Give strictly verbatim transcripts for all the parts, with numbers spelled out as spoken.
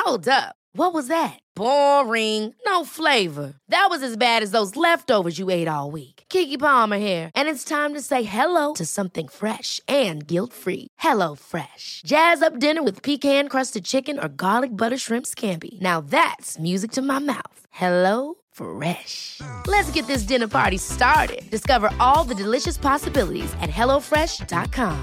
Hold up. What was that? Boring. No flavor. That was as bad as those leftovers you ate all week. Keke Palmer here, and it's time to say hello to something fresh and guilt-free. Hello Fresh. Jazz up dinner with pecan-crusted chicken or garlic butter shrimp scampi. Now that's music to my mouth. Hello Fresh. Let's get this dinner party started. Discover all the delicious possibilities at hello fresh dot com.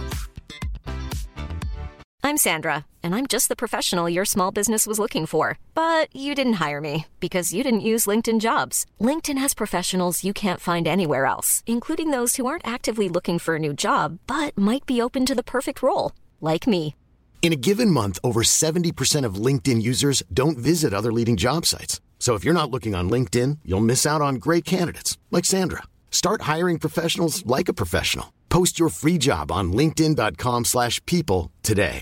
I'm Sandra, and I'm just the professional your small business was looking for. But you didn't hire me because you didn't use LinkedIn Jobs. LinkedIn has professionals you can't find anywhere else, including those who aren't actively looking for a new job, but might be open to the perfect role, like me. In a given month, over seventy percent of LinkedIn users don't visit other leading job sites. So if you're not looking on LinkedIn, you'll miss out on great candidates, like Sandra. Start hiring professionals like a professional. Post your free job on linkedin dot com slash people today.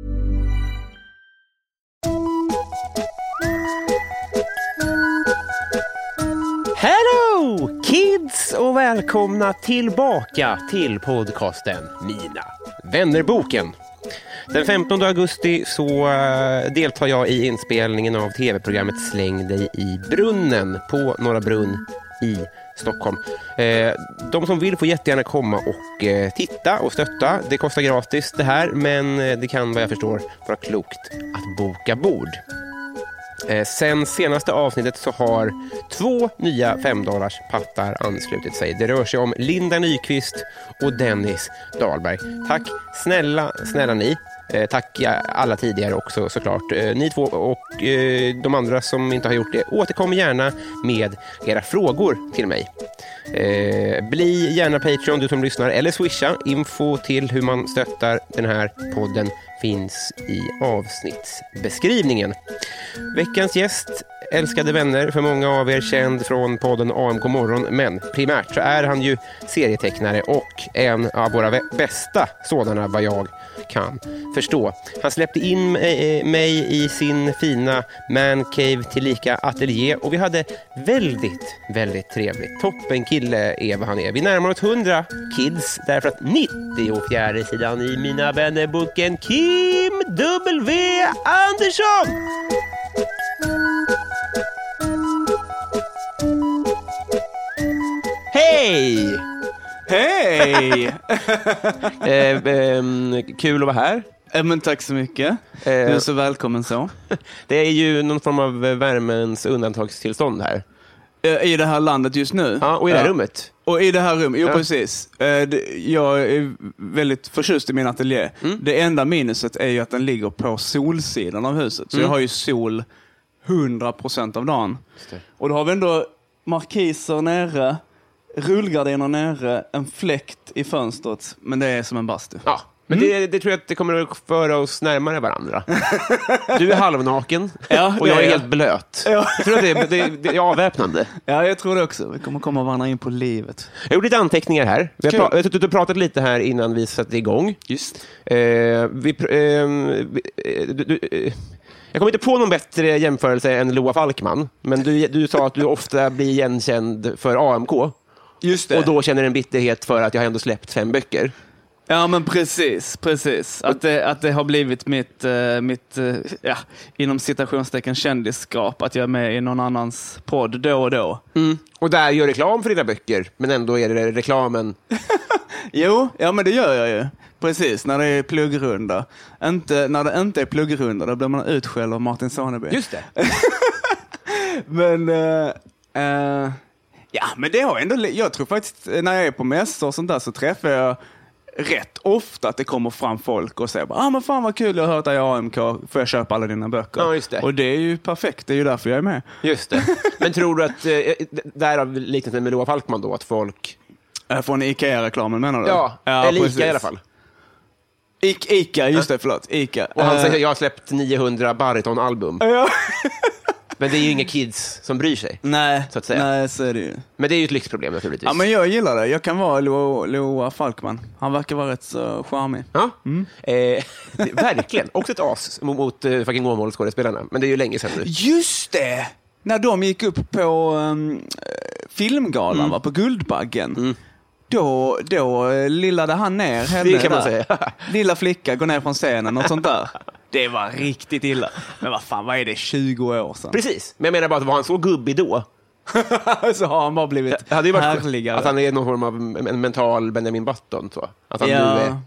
Hello kids och välkomna tillbaka till podcasten Mina Vännerboken. Den femtonde augusti så deltar jag i inspelningen av tv-programmet Släng dig i brunnen på Norra Brunn i Stockholm. De som vill får jättegärna komma och titta och stötta. Det kostar gratis det här, men det kan vad jag förstår vara klokt att boka bord. Sen senaste avsnittet så har två nya femdollars pattar anslutit sig. Det rör sig om Linda Nyqvist och Dennis Dahlberg. Tack snälla, snälla ni. Tack alla tidigare också såklart. Ni två och de andra som inte har gjort det, återkom gärna med era frågor till mig. Bli gärna Patreon du som lyssnar, eller swisha. Info till hur man stöttar den här podden finns i avsnittsbeskrivningen. Veckans gäst, älskade vänner, för många av er känd från podden A M K Morgon, men primärt så är han ju serietecknare och en av våra bästa sådana vad jag kan förstå. Han släppte in mig i sin fina mancave tillika atelier och vi hade väldigt, väldigt trevligt. Toppen kille är vad han är. Vi närmar oss hundra kids därför att nittiofjärde sidan i Mina Vännerboken Kim W. Andersson! Hej! Hej! eh, eh, kul att vara här. Eh, men tack så mycket. Du är så välkommen så. Det är ju någon form av värmens undantagstillstånd här. I det här landet just nu? Ja, och i det här ja. rummet. Och i det här rummet, jo ja. precis. Jag är väldigt förtjust i min ateljé. Mm. Det enda minuset är ju att den ligger på solsidan av huset. Så mm. jag har ju sol hundra procent av dagen. Och då har vi ändå markiser nere, rullgardiner nere, en fläkt i fönstret, men det är som en bastu. Ja, men mm. det, det tror jag att det kommer att föra oss närmare varandra. Du är halvnaken ja, och jag är, är helt blöt. Ja. Jag tror att det, det, det är avväpnande. Ja, jag tror det också. Vi kommer komma varandra in på livet. Jag gjorde lite anteckningar här. Vi har, pra- vi har suttit och pratat lite här innan vi satte igång. Just. Eh, vi... Eh, vi du, du, eh, Jag kommer inte på någon bättre jämförelse än Loa Falkman. Men du, du sa att du ofta blir igenkänd för A M K. Just det. Och då känner en bitterhet för att jag ändå släppt fem böcker. Ja, men precis, precis. Att det, att det har blivit mitt, uh, mitt uh, ja, inom citationstecken kändisskap. Att jag är med i någon annans podd då och då. Mm. Och där gör reklam för dina böcker. Men ändå är det reklamen. Jo, ja men det gör jag ju. Precis, när det är pluggrunda. Inte, när det inte är pluggrunda, då blir man utskälld av Martin Soneby. Just det. men... Uh, uh, ja, men det har ändå... Jag tror faktiskt, när jag är på mässor och sånt där så träffar jag rätt ofta att det kommer fram folk och säger ah, men fan vad kul, jag har hört dig i A M K, får jag köpa alla dina böcker? Ja, just det. Och det är ju perfekt, det är ju därför jag är med. Just det. Men tror du att, eh, därav liknande med Loa Falkman då, att folk... Från IKEA-reklamen menar du? Ja, ja eller precis. Ica i alla fall. I- Ica, just det, förlåt. Ica. Och han säger att jag har släppt niohundra bariton-album. Ja. Men det är ju inga kids som bryr sig. Nej, så att säga. nej, så är det ju. Men det är ju ett lyxproblem naturligtvis. Ja, men jag gillar det. Jag kan vara Loa, Loa Falkman. Han verkar vara rätt så charmig. Ja, mm. eh, det, verkligen. Också ett as mot, mot uh, fucking Åmålskådespelarna. Men det är ju länge sedan nu. Just det! När de gick upp på um, filmgalan, mm. var på Guldbaggen. Mm. Då, då lillade han ner henne. Det kan man säga. Lilla flicka går ner från scenen och sånt där. Det var riktigt illa. Men vad fan, vad är det? tjugo år sedan. Precis, men jag menar bara att var han så gubbig då? Så har han bara blivit det hade ju varit härligare. Att han är någon form av en mental Benjamin Button. Så. Att han, ja. nu är...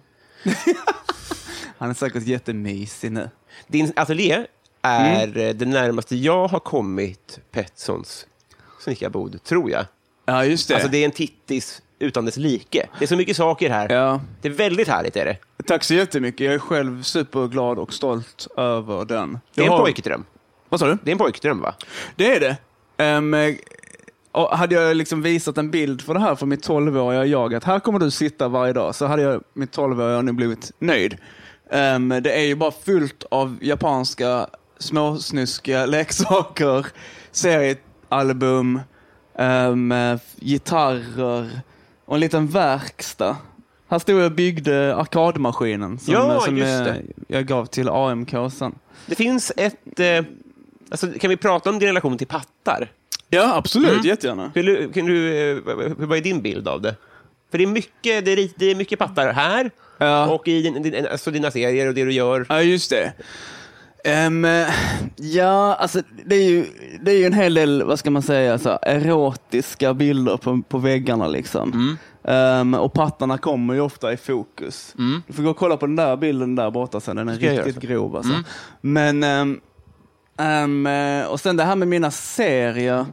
Han är säkert jättemysig nu. Din ateljé är mm. det närmaste jag har kommit Petterssons snickarbod, tror jag. Ja, just det. Alltså det är en tittis utan dess like. Det är så mycket saker här. Ja. Det är väldigt härligt, är det. Tack så jättemycket. Jag är själv superglad och stolt över den. Det är en har... pojkdröm. Vad sa du? Det är en pojkdröm, va? Det är det. Um, och hade jag liksom visat en bild för det här för mitt tolvåriga jag, att här kommer du sitta varje dag, så hade jag mitt tolvåriga nu blivit nöjd. Um, det är ju bara fullt av japanska småsnuskiga leksaker, seriealbum, um, gitarrer och en liten verkstad. Här stod jag och byggde arkadmaskinen som, ja, som just jag, det. jag gav till A M K sen. Det finns ett... Eh, alltså, kan vi prata om din relation till pattar? Ja, absolut. Mm. Jättegärna. Kan du, kan du, hur var din bild av det? För det är mycket, det är, det är mycket pattar här. Ja. Och i din, din, alltså dina serier och det du gör. Ja, just det. Um, ja, alltså det är ju det är ju en hel del, vad ska man säga, så erotiska bilder på, på väggarna liksom. Mm. Um, och pattarna kommer ju ofta i fokus. Mm. Du får gå och kolla på den där bilden där borta sen, den är riktigt grov alltså. Mm. Men um, um, och sen det här med mina serier.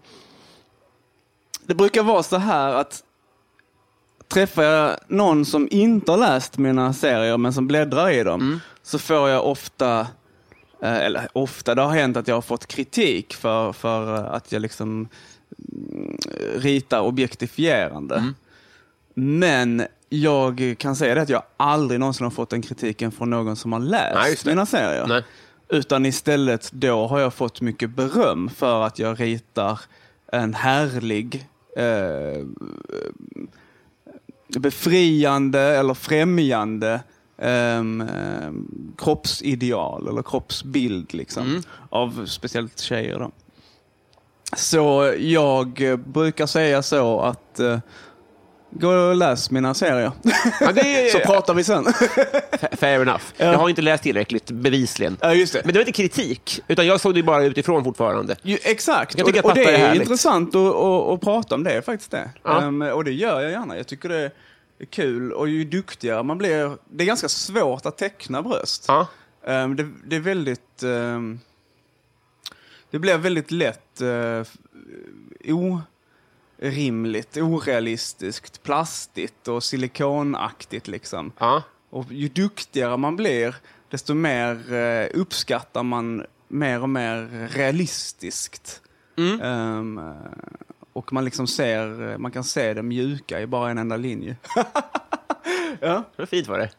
Det brukar vara så här att träffar jag någon som inte har läst mina serier men som bläddrar i dem, mm. så får jag ofta eller ofta, det har hänt att jag har fått kritik för, för att jag liksom ritar objektifierande. Mm. Men jag kan säga det att jag aldrig någonsin har fått den kritiken från någon som har läst Nej, mina serier. Nej. Utan istället då har jag fått mycket beröm för att jag ritar en härlig eh, befriande eller främjande Um, um, kroppsideal eller kroppsbild liksom, mm. av speciellt tjejer då. Så jag uh, brukar säga så att uh, gå och läs mina serier. Ja, det är, så pratar vi sen. Fair enough. Ja. Jag har inte läst tillräckligt, bevisligen. Ja, just det. Men det var inte kritik, utan jag såg det bara utifrån fortfarande. Jo, exakt. Jag tycker och, och det är, är intressant att, att, att prata om det, faktiskt det. Ja. Um, och det gör jag gärna. Jag tycker det är kul, och ju duktigare man blir, det är ganska svårt att teckna bröst. Ja. Um, det, det är väldigt um, det blir väldigt lätt uh, orimligt, orealistiskt, plastigt och silikonaktigt liksom. Ja. Och ju duktigare man blir, desto mer uh, uppskattar man mer och mer realistiskt. Mm. Um, Och man liksom ser, man kan se det mjuka i bara en enda linje. Ja. Det var fint var det.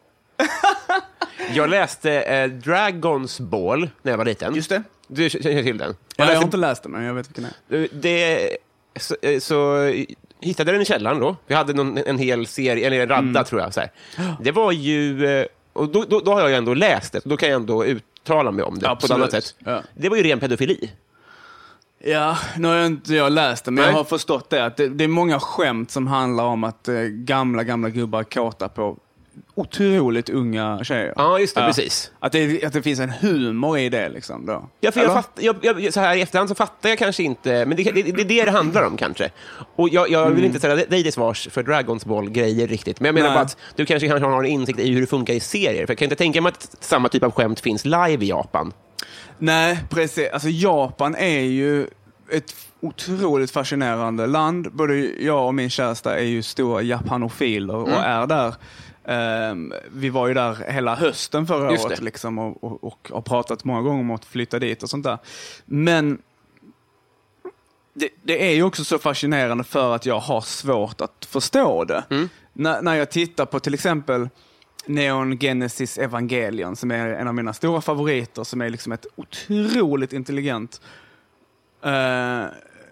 Jag läste eh, Dragon's Ball när jag var liten. Just det. Du känner till den? Jag, ja, läste... jag har inte läst den, men jag vet vilken det är. Det, så, så hittade den i källaren då. Vi hade någon, en hel serie, eller en radda mm. tror jag. Så här. Det var ju, och då, då, då har jag ju ändå läst det. Då kan jag ändå uttala mig om det. Absolut. På ett annat sätt. Ja. Det var ju ren pedofili. Ja, nu har jag inte jag läst det, men Nej. jag har förstått det. Att det, det är många skämt som handlar om att eh, gamla, gamla gubbar kåtar på otroligt unga tjejer. Ja, just det, ja. precis. Att det, att det finns en humor i det liksom då. Ja, för jag fatt, jag, jag, så här i efterhand så fattar jag kanske inte, men det, det, det är det det handlar om kanske. Och jag, jag vill mm. inte säga dig det svars för Dragon's Ball-grejer riktigt, men jag menar Nej. bara att du kanske, kanske har en insikt i hur det funkar i serier. För jag kan inte tänka mig att samma typ av skämt finns live i Japan. Nej, precis. Alltså Japan är ju ett otroligt fascinerande land. Både jag och min kärsta är ju stora japanofiler och mm. är där. Um, vi var ju där hela hösten förra Just året liksom, och, och, och har pratat många gånger om att flytta dit och sånt där. Men det, det är ju också så fascinerande för att jag har svårt att förstå det. Mm. N- när jag tittar på till exempel Neon Genesis Evangelion, som är en av mina stora favoriter, som är liksom ett otroligt intelligent uh,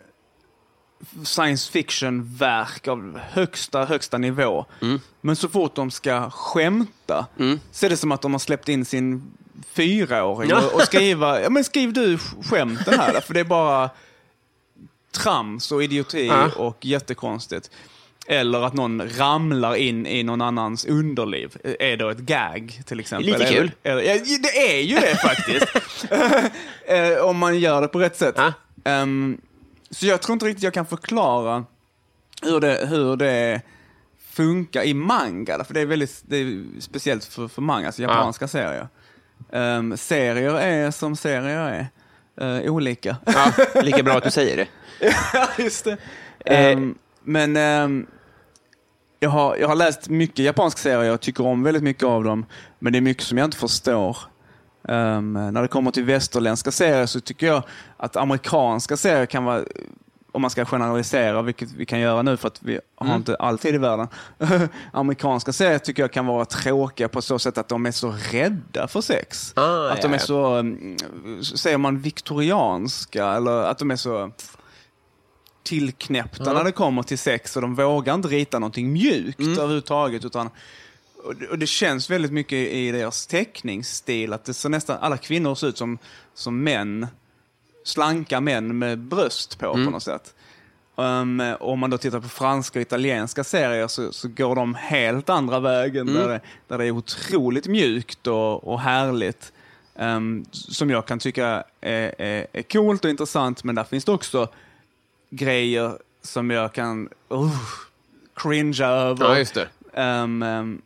science fiction-verk av högsta, högsta nivå. Mm. Men så fort de ska skämta mm. så är det som att de har släppt in sin fyraåring ja. och, och skriva, ja men skriv du skämten här, för det är bara trams och idioti ja. och jättekonstigt. Eller att någon ramlar in i någon annans underliv. Är då ett gag, till exempel. Lite kul. Eller, eller, ja, det är ju det faktiskt. Om man gör det på rätt sätt. Ah. Um, så jag tror inte riktigt jag kan förklara hur det, hur det funkar i manga. För det är väldigt det är speciellt för, för manga, alltså japanska ah. serier. Um, serier är som serier är. Uh, olika. Ja, lika bra att du säger det. Ja, just det. Um, men um, jag, har, jag har läst mycket japanska serier. Jag tycker om väldigt mycket av dem. Men det är mycket som jag inte förstår. Um, när det kommer till västerländska serier så tycker jag att amerikanska serier kan vara, om man ska generalisera, vilket vi kan göra nu för att vi har mm. inte alltid i världen. Amerikanska serier tycker jag kan vara tråkiga på så sätt att de är så rädda för sex. Ah, att ja, de är så, säger man, viktorianska, eller att de är så tillknäppta mm. när det kommer till sex, och de vågar inte rita någonting mjukt mm. överhuvudtaget, utan och det känns väldigt mycket i deras teckningsstil att det så nästan alla kvinnor ser ut som, som män, slanka män med bröst på mm. på något sätt. Um, om man då tittar på franska och italienska serier så, så går de helt andra vägen mm. där, det, där det är otroligt mjukt och, och härligt. Um, som jag kan tycka är, är, är coolt och intressant, men där finns det också grejer som jag kan uh, cringe över. Ja, just det. Um, um,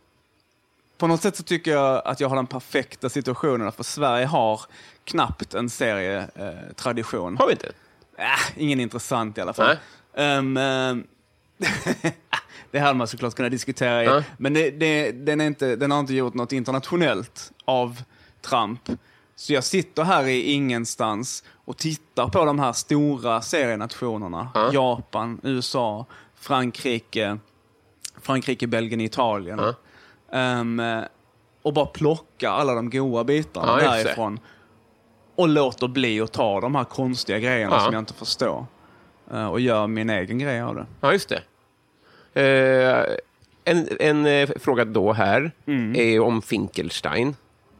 På något sätt så tycker jag att jag har den perfekta situationen, för Sverige har knappt en serietradition. Har vi inte? Äh, ingen intressant i alla fall. Um, um, det hade man såklart kunnat diskutera i. Uh. Men det, det, den, är inte, den har inte gjort något internationellt av Trump. Så jag sitter här i ingenstans och tittar på de här stora serienationerna. Uh. Japan, U S A, Frankrike, Frankrike, Belgien, Italien. Uh. Um, och bara plocka alla de goda bitarna ja, därifrån och låter bli att ta de här konstiga grejerna ja. som jag inte förstår uh, och gör min egen grej av det. Ja, just det. Uh, en, en uh, fråga då här mm. är om Finkelstein.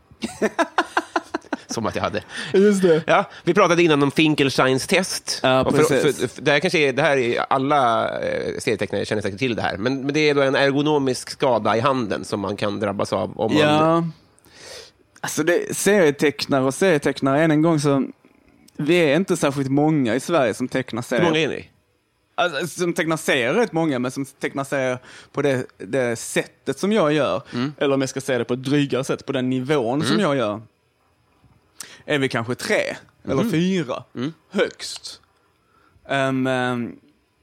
Som att jag hade. Just det. Ja, vi pratade innan om Finkelsteins test. Ja, och för, för, för, det här kanske är, det här är alla eh, serietecknare känner säkert till det här. Men, men det är då en ergonomisk skada i handen som man kan drabbas av om man... Ja, alltså det, serietecknare och serietecknare, än en gång så vi är inte särskilt många i Sverige som tecknar serier. Hur många är ni? Alltså, som tecknar serier rätt många, men som tecknar serier på det, det sättet som jag gör. Mm. Eller om jag ska säga det på ett drygare sätt, på den nivån mm. som jag gör. Är vi kanske tre mm. eller fyra mm. högst. Um, um,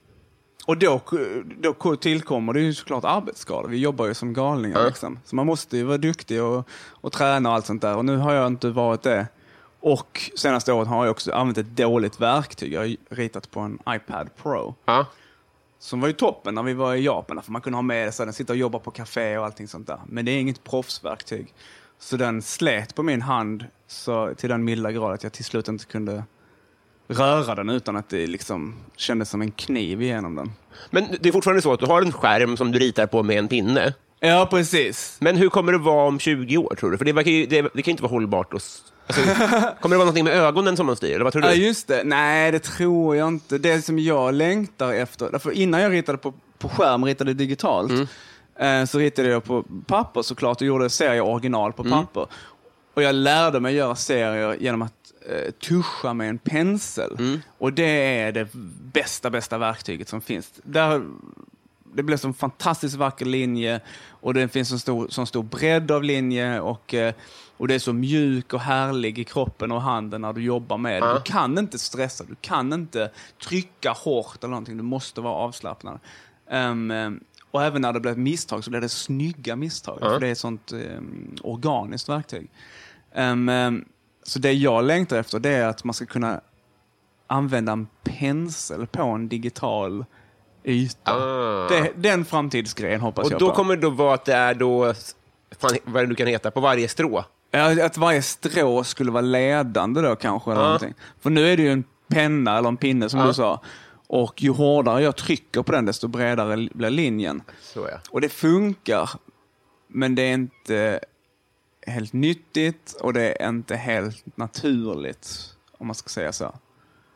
och då, då tillkommer det ju såklart arbetsskador. Vi jobbar ju som galningar mm. liksom. Så man måste ju vara duktig och, och träna och allt sånt där. Och nu har jag inte varit det. Och senaste året har jag också använt ett dåligt verktyg. Jag har ritat på en iPad Pro. Mm. Som var ju toppen när vi var i Japan. För man kunde ha med det så den sitter och jobbar på café och allting sånt där. Men det är inget proffsverktyg. Så den slet på min hand så till den milda grad att jag till slut inte kunde röra den utan att det liksom kändes som en kniv igenom den. Men det är fortfarande så att du har en skärm som du ritar på med en pinne. Ja, precis. Men hur kommer det vara om tjugo år, tror du? För det, verkar ju, det, det kan inte vara hållbart. Och, alltså, kommer det vara någonting med ögonen som man styr? Eller vad tror du? Ja, just det. Nej, det tror jag inte. Det som jag längtar efter... Därför innan jag ritade på, på skärm, ritade digitalt... Mm. Så ritade jag på papper såklart och gjorde serier original på papper. Mm. Och jag lärde mig göra serier genom att eh, tuscha med en pensel. Mm. Och det är det bästa, bästa verktyget som finns. Där, det blev en fantastiskt vacker linje och det finns en stor, så stor bredd av linje och, eh, och det är så mjuk och härlig i kroppen och handen när du jobbar med det. Mm. Du kan inte stressa, du kan inte trycka hårt eller någonting. Du måste vara avslappnad. Um, Och även när det blir ett misstag så blir det snygga misstag. Mm. För det är ett sånt um, organiskt verktyg. Um, um, så det jag längtar efter det är att man ska kunna använda en pensel på en digital yta. Ah. Det, den framtidsgrejen hoppas och jag på. Och då kommer det då vara att det är då, fan, vad det nu kan heta, på varje strå? Ja, att varje strå skulle vara ledande då kanske. Eller ah. någonting. För nu är det ju en penna eller en pinne som ah. du sa. Och ju hårdare jag trycker på den desto bredare blir linjen. Så ja. Och det funkar. Men det är inte helt nyttigt och det är inte helt naturligt, om man ska säga så.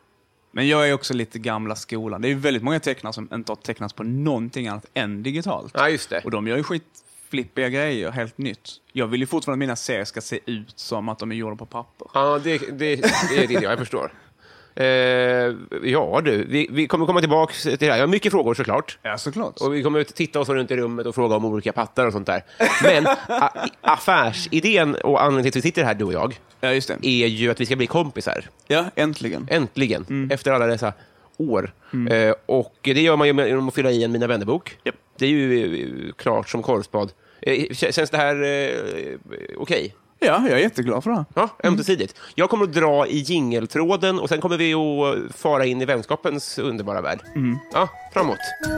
Men jag är också lite gamla skolan. Det är ju väldigt många tecknare som inte har tecknats på någonting annat än digitalt. Ja, just det. Och de gör ju skitflippiga grejer, helt nytt. Jag vill ju fortfarande att mina serier ska se ut som att de är gjorda på papper. Ja, det, det, det är det jag förstår. Eh, ja du, vi, vi kommer komma tillbaka till det här. Jag har mycket frågor såklart. Ja, såklart. Och vi kommer att titta oss runt i rummet och fråga om olika pattar och sånt där. Men a, affärsidén och anledningen till att vi sitter här, du och jag, ja, just det. är ju att vi ska bli kompisar. Ja, äntligen. Äntligen, mm. efter alla dessa år. Mm. Eh, och det gör man ju genom att fylla i en Mina vännerbok. Yep. Det är ju eh, klart som korvspad. Eh, känns det här eh, okej? Okay? Ja, jag är jätteglad för det. Ja, ömsesidigt. Mm. Jag kommer att dra i jingeltråden och sen kommer vi att fara in i vänskapens underbara värld. Mm. Ja, framåt.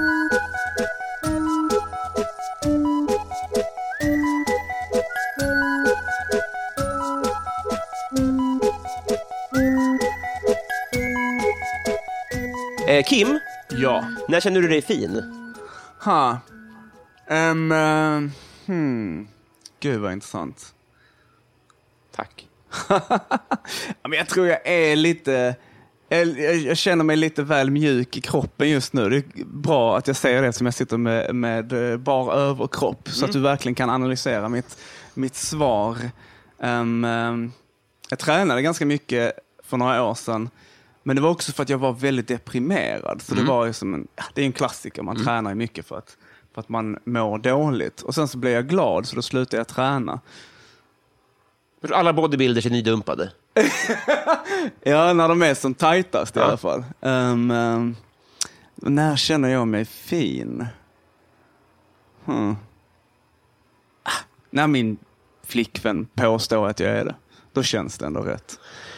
Eh, Kim? Ja. När känner du dig fin? Ha. Um, uh, hmm. Gud vad intressant. Tack. Men jag tror jag är lite... Jag, jag känner mig lite väl mjuk i kroppen just nu. Det är bra att jag säger det som jag sitter med, med bar överkropp. Mm. Så att du verkligen kan analysera mitt, mitt svar. Um, um, jag tränade ganska mycket för några år sedan. Men det var också för att jag var väldigt deprimerad. Så mm. det var ju som en, det är en klassiker. Man mm. tränar ju mycket för att, för att man mår dåligt. Och sen så blev jag glad så då slutade jag träna. Alla bodybuilders är nydumpade. Ja, när de är som tajtast i ja. alla fall. Um, um, när känner jag mig fin? Hmm. Ah, när min flickvän påstår att jag är det. Då känns det ändå rätt.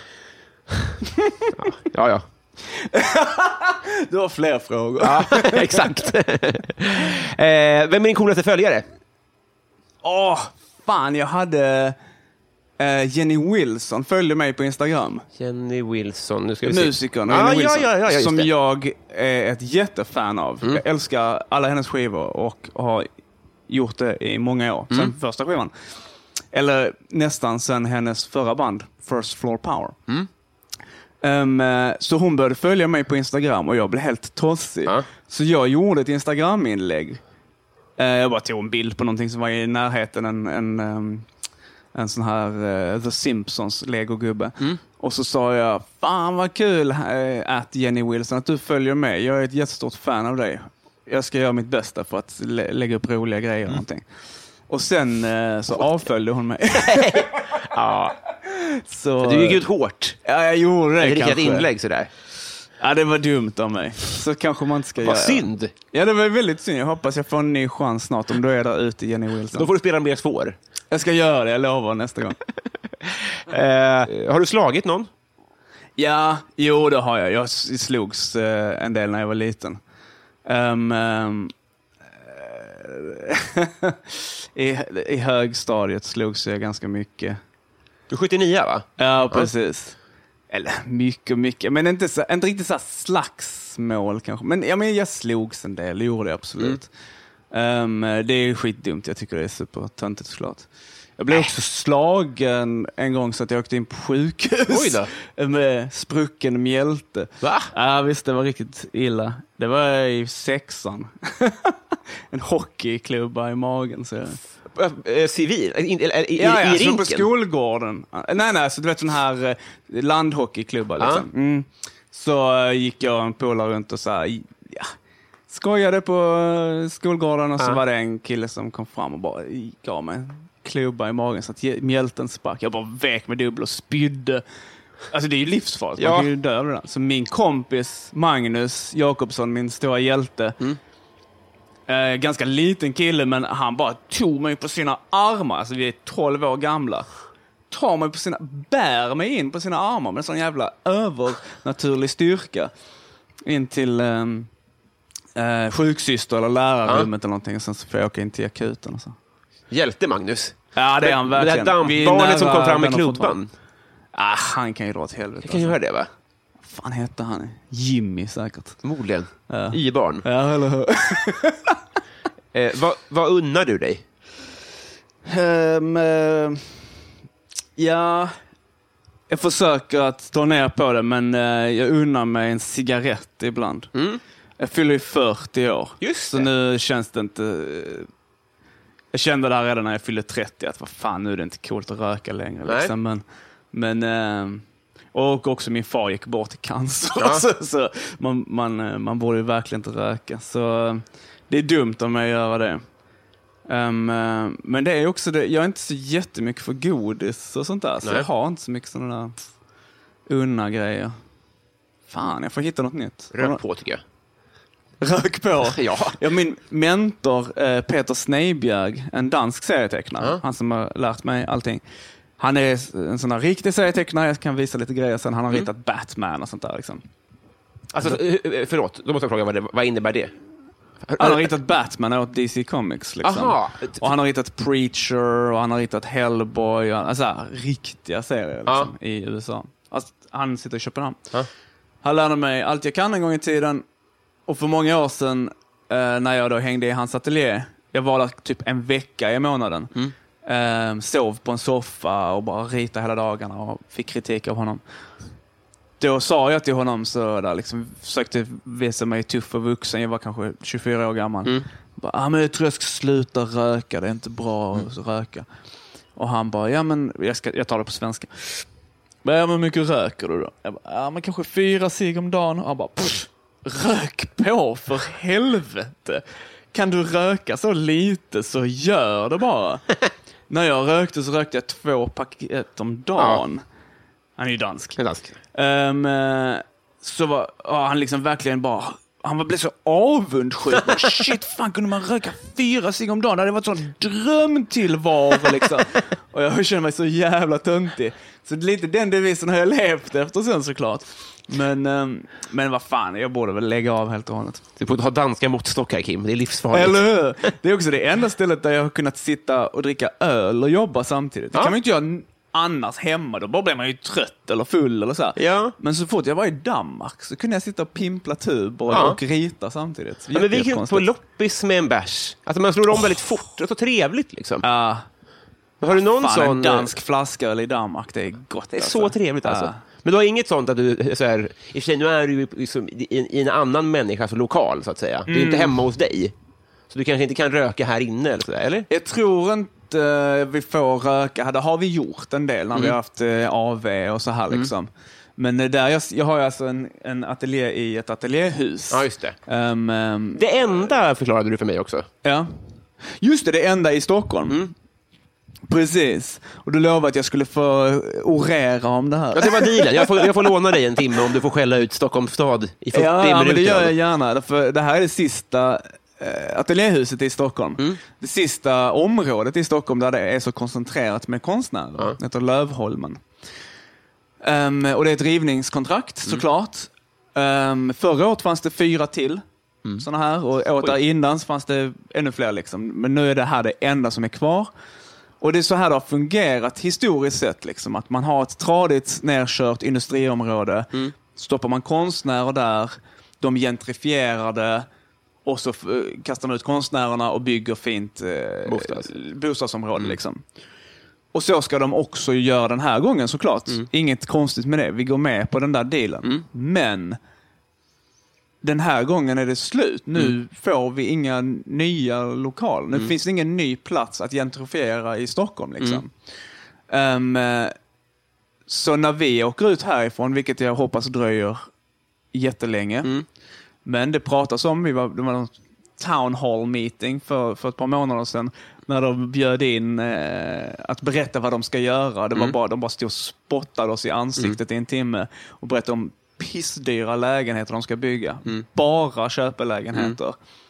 Ja, ja. Du har fler frågor. Ja, exakt. eh, vem är din coolaste följare? Åh, oh, fan, jag hade... Uh, Jenny Wilson följde mig på Instagram. Jenny Wilson, nu ska vi Musikern se. Ah, Jenny Wilson, ja, ja, ja, som det. jag är ett jättefan av. Mm. Jag älskar alla hennes skivor och har gjort det i många år. Mm. Sen första skivan. Eller nästan sen hennes förra band, First Floor Power. Mm. Um, så hon började följa mig på Instagram och jag blev helt tossig. Ah. Så jag gjorde ett Instagram-inlägg. Uh, jag bara tog en bild på någonting som var i närheten. En... en um, en sån här uh, The Simpsons Lego-gubbe. Mm. Och så sa jag, fan vad kul uh, att Jenny Wilson, att du följer med. Jag är ett jättestort fan av dig. Jag ska göra mitt bästa för att lä- lägga upp roliga grejer mm. någonting. Och sen uh, så avföljde hon mig. Ja. Så, så du gick ut hårt. Ja, jag gjorde det. Det är ett inlägg sådär. Ja, det var dumt av mig. Så kanske man inte ska Vad göra. synd. Ja, det var väldigt synd. Jag hoppas jag får en ny chans snart om du är där ute, Jenny Wilson. Då får du spela med svår. Jag ska göra det, jag lovar nästa gång. eh, har du slagit någon? Ja, jo det har jag. Jag slogs eh, en del när jag var liten. Um, um, i, I högstadiet slogs jag ganska mycket. Du är sjuttionio, va? Ja, precis. Ja. Eller mycket, mycket. Men inte, så, inte riktigt så här slagsmål kanske. Men, ja, men jag slogs en del, det gjorde jag absolut. Mm. Um, det är skitdumt, jag tycker det är supertöntigt såklart. Jag blev också slagen en gång så att jag åkte in på sjukhus. Oj då. Med sprucken mjälte. Va? Ja visst, det var riktigt illa. Det var i sexan. En hockeyklubba i magen. Så jag... Civil? I, i, i, ja, ja, i rinken? på skolgården. Nej, nej, så du vet sån här landhockeyklubba liksom. Ah. Mm. Så gick jag en polare runt och så här, ja, skojade på skolgården och så ah. var det en kille som kom fram och bara gav mig en klubba i magen så att mjälten sprack. Jag bara vek med dubbel och spydde. Alltså det är ju livsfarligt. Ja. Man kan ju dö av det. Så min kompis Magnus Jakobsson, min stora hjälte, mm. eh, ganska liten kille, men han bara tog mig på sina armar. Alltså vi är tolv år gamla. Tar mig på sina, bär mig in på sina armar med en sån jävla övernaturlig styrka in till eh, eh, sjuksyster eller lärarrummet ja. Eller någonting. Och sen så får jag åka in till akuten och så. Hjälte Magnus. Ja, det är han verkligen. Det här dampbarnet som kom fram med klubban. Ah, han kan ju dra åt helvete. Jag kan ju höra det, va? Vad fan heter han? Jimmy säkert. Förmodligen. Ja. I-barn. Ja, eller hur? eh, vad, vad unnar du dig? Um, uh, ja, jag försöker att ta ner på det, men eh, jag unnar mig en cigarett ibland. Mm. Jag fyller ju fyrtio år. Just så det. Nu känns det inte... Jag kände det här redan när jag fyllde trettio, att vad fan, nu är det inte coolt att röka längre. Liksom. Men, men, eh, och också min far gick bort i cancer. Ja. så så man, man, man borde ju verkligen inte röka. Så det är dumt om jag gör det. Um, uh, men det är också det, jag är inte så jättemycket för godis och sånt där. Så Nej. jag har inte så mycket sådana där unna grejer. Fan, jag får hitta något nytt. Rök på, tycker jag. Rök på? ja. ja. Min mentor eh, Peter Snejbjerg, en dansk serietecknare, uh-huh. han som har lärt mig allting. Han är en sån här riktig serietecknare, jag kan visa lite grejer sen. Han har mm. ritat Batman och sånt där liksom. Alltså, förlåt, då måste jag fråga, vad, det, vad innebär det? Han har ritat Batman åt D C Comics liksom. Aha. Och han har ritat Preacher och han har ritat Hellboy och, alltså här, riktiga serier liksom, ah. i U S A. Alltså, han sitter i Köpenhamn. Ah. Han lärde mig allt jag kan en gång i tiden. Och för många år sedan eh, när jag då hängde i hans ateljé, jag var där typ en vecka i månaden. Mm. Eh, sov på en soffa och bara ritade hela dagarna och fick kritik av honom. Då sa jag till honom, så där liksom försökte visa mig tuff och vuxen. Jag var kanske tjugofyra år gammal. Mm. Bara, ah, men jag tror jag ska sluta röka, det är inte bra mm. att röka. Och han bara, ja men jag, ska, jag tar det på svenska. Men ja, men mycket röker du då? Jag bara, ja men kanske fyra cigg om dagen. Och han bara, pff, rök på för helvete. Kan du röka så lite så gör det bara. När jag rökte så rökte jag två paket om dagen. Ja. Han är ju dansk. Han är dansk. Um, så var oh, han liksom verkligen bara... Han blev så avundsjuk. Shit, fan kunde man röka fyra cigg om dagen? Det hade varit sån drömtillvaro liksom. Och jag känner mig så jävla töntig. Så lite den devisen har jag levt efter sen såklart. Men, um, men vad fan, jag borde väl lägga av helt och hållet. Du får ha danska måttstockar, Kim. Det är livsfarligt. Eller hur? Det är också det enda stället där jag har kunnat sitta och dricka öl och jobba samtidigt. Det ja. kan man inte göra annars hemma. Då bara blir man ju trött eller full eller så här. Ja. Men så fort jag var i Danmark så kunde jag sitta och pimpla tub och, ja. och rita samtidigt. Ja, men vi gick på loppis med en bärs. Alltså man slår om oh. väldigt fort. Det är så trevligt liksom. Ja. Har du någon fan, sån... en dansk flaska eller i Danmark, det är gott. Det är alltså. så trevligt alltså. Ja. Men du har inget sånt att du så här, i och för sig, nu är du liksom i, i en annan människa så lokal så att säga. Mm. Du är inte hemma hos dig. Så du kanske inte kan röka här inne eller så där, eller? Jag tror inte vi får röka. Det har vi gjort en del när mm. vi har haft A V och så här liksom. Mm. Men där jag, jag har ju alltså en, en ateljé i ett ateljéhus. Ja, just det. Um, um, det enda förklarade du för mig också. Ja. Just det, det enda i Stockholm. Mm. Precis. Och du lovade att jag skulle få orera om det här. Ja, det var dealen. Jag får, jag får låna dig en timme om du får skälla ut Stockholms stad i fyrtio ja, minuter. Ja, men det gör jag gärna. För det här är det sista äh, ateljéhuset i Stockholm. Mm. Det sista området i Stockholm där det är så koncentrerat med konstnärer. Ja. Det heter Lövholmen. Um, och det är ett rivningskontrakt, såklart. Um, förra året fanns det fyra till. Mm. Såna här. Och året där innan fanns det ännu fler. Liksom. Men nu är det här det enda som är kvar. Och det är så här det har fungerat historiskt sett. Liksom, att man har ett tradigt nerkört industriområde. Mm. Stoppar man konstnärer där. De gentrifierar det. Och så f- kastar man ut konstnärerna och bygger fint eh, Bostads. bostadsområde. Mm. Liksom. Och så ska de också göra den här gången såklart. Mm. Inget konstigt med det. Vi går med på den där dealen. Mm. Men den här gången är det slut. Nu mm. får vi inga nya lokaler. Nu mm. finns det ingen ny plats att gentrifiera i Stockholm. Liksom. Mm. Um, så när vi åker ut härifrån, vilket jag hoppas dröjer jättelänge. Mm. Men det pratas om, vi var, det var en town hall meeting för, för ett par månader sedan. När de bjöd in eh, att berätta vad de ska göra. Det var mm. bara, de bara stod och spottade oss i ansiktet mm. i en timme. Och berättade om pissdyra lägenheter de ska bygga. Mm. Bara köpelägenheter.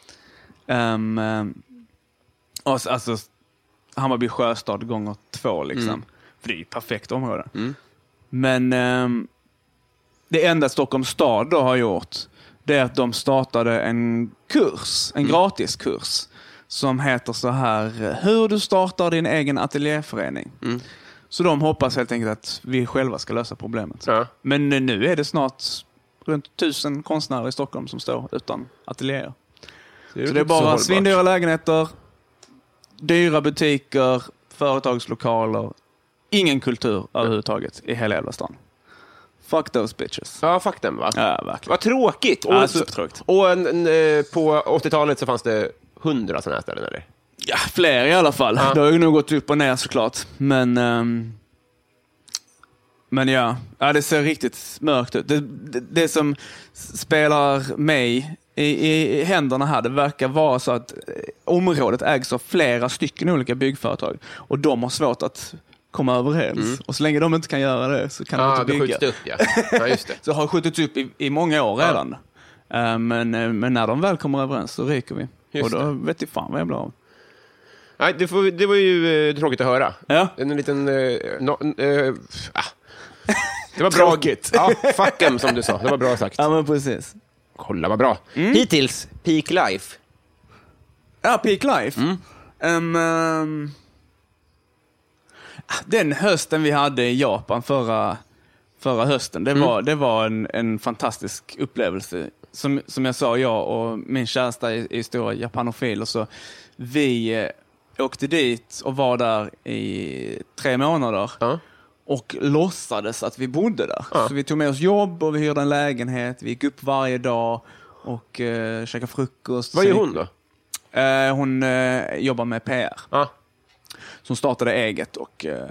Mm. Um, och, alltså Hammarby Sjöstad gånger två liksom. Mm. För det är ju ett perfekt område. Mm. Men um, det enda Stockholms stad då har gjort, det är att de startade en kurs, en mm. gratis kurs som heter så här: hur du startar din egen ateljéförening. Mm. Så de hoppas helt enkelt att vi själva ska lösa problemet. Ja. Men nu är det snart runt tusen konstnärer i Stockholm som står utan ateljéer. Det så det är bara svindyra lägenheter, dyra butiker, företagslokaler ingen kultur överhuvudtaget i hela jävla stan. Fuck those bitches. Ja, fuck dem, va? Ja, verkligen. Vad tråkigt. Och, Ja, supertråkigt. och en, en, på åttiotalet så fanns det hundra sådana här ställen, eller? Ja, fler i alla fall. Ja. Det har ju nog gått upp och ner såklart. Men, um, men ja. ja, det ser riktigt mörkt ut. Det, det, det som spelar mig i, i, i händerna här, det verkar vara så att området ägs av flera stycken olika byggföretag. Och de har svårt att komma överens. Mm. Och så länge de inte kan göra det så kan Ja, de inte bygga. det upp, ja. Ja, just det. Så har skjutits upp i, i många år redan. Ja. Uh, men, men när de väl kommer överens så ryker vi. Just och då det. vet jag fan vad jag blir av. Nej, det, får, det var ju eh, tråkigt att höra. Ja. En liten... Eh, no, eh, ah. Det var bra. Tråkigt. Ja, fuck em, som du sa. Det var bra sagt. Ja, men precis. Kolla, vad bra. Mm. Hittills, peak life. Ja, peak life. Mm. Um, um, den hösten vi hade i Japan förra, förra hösten, det var, mm. det var en, en fantastisk upplevelse. Som, som jag sa, jag och min kärsta är, är stora japanofiler, så vi eh, åkte dit och var där i tre månader. Ja. Och låtsades att vi bodde där. Ja. Så vi tog med oss jobb och vi hyrde en lägenhet. Vi gick upp varje dag och eh, käkade frukost. Vad gör hon då? Eh, hon eh, jobbar med P R. Ja. Så hon startade eget och eh,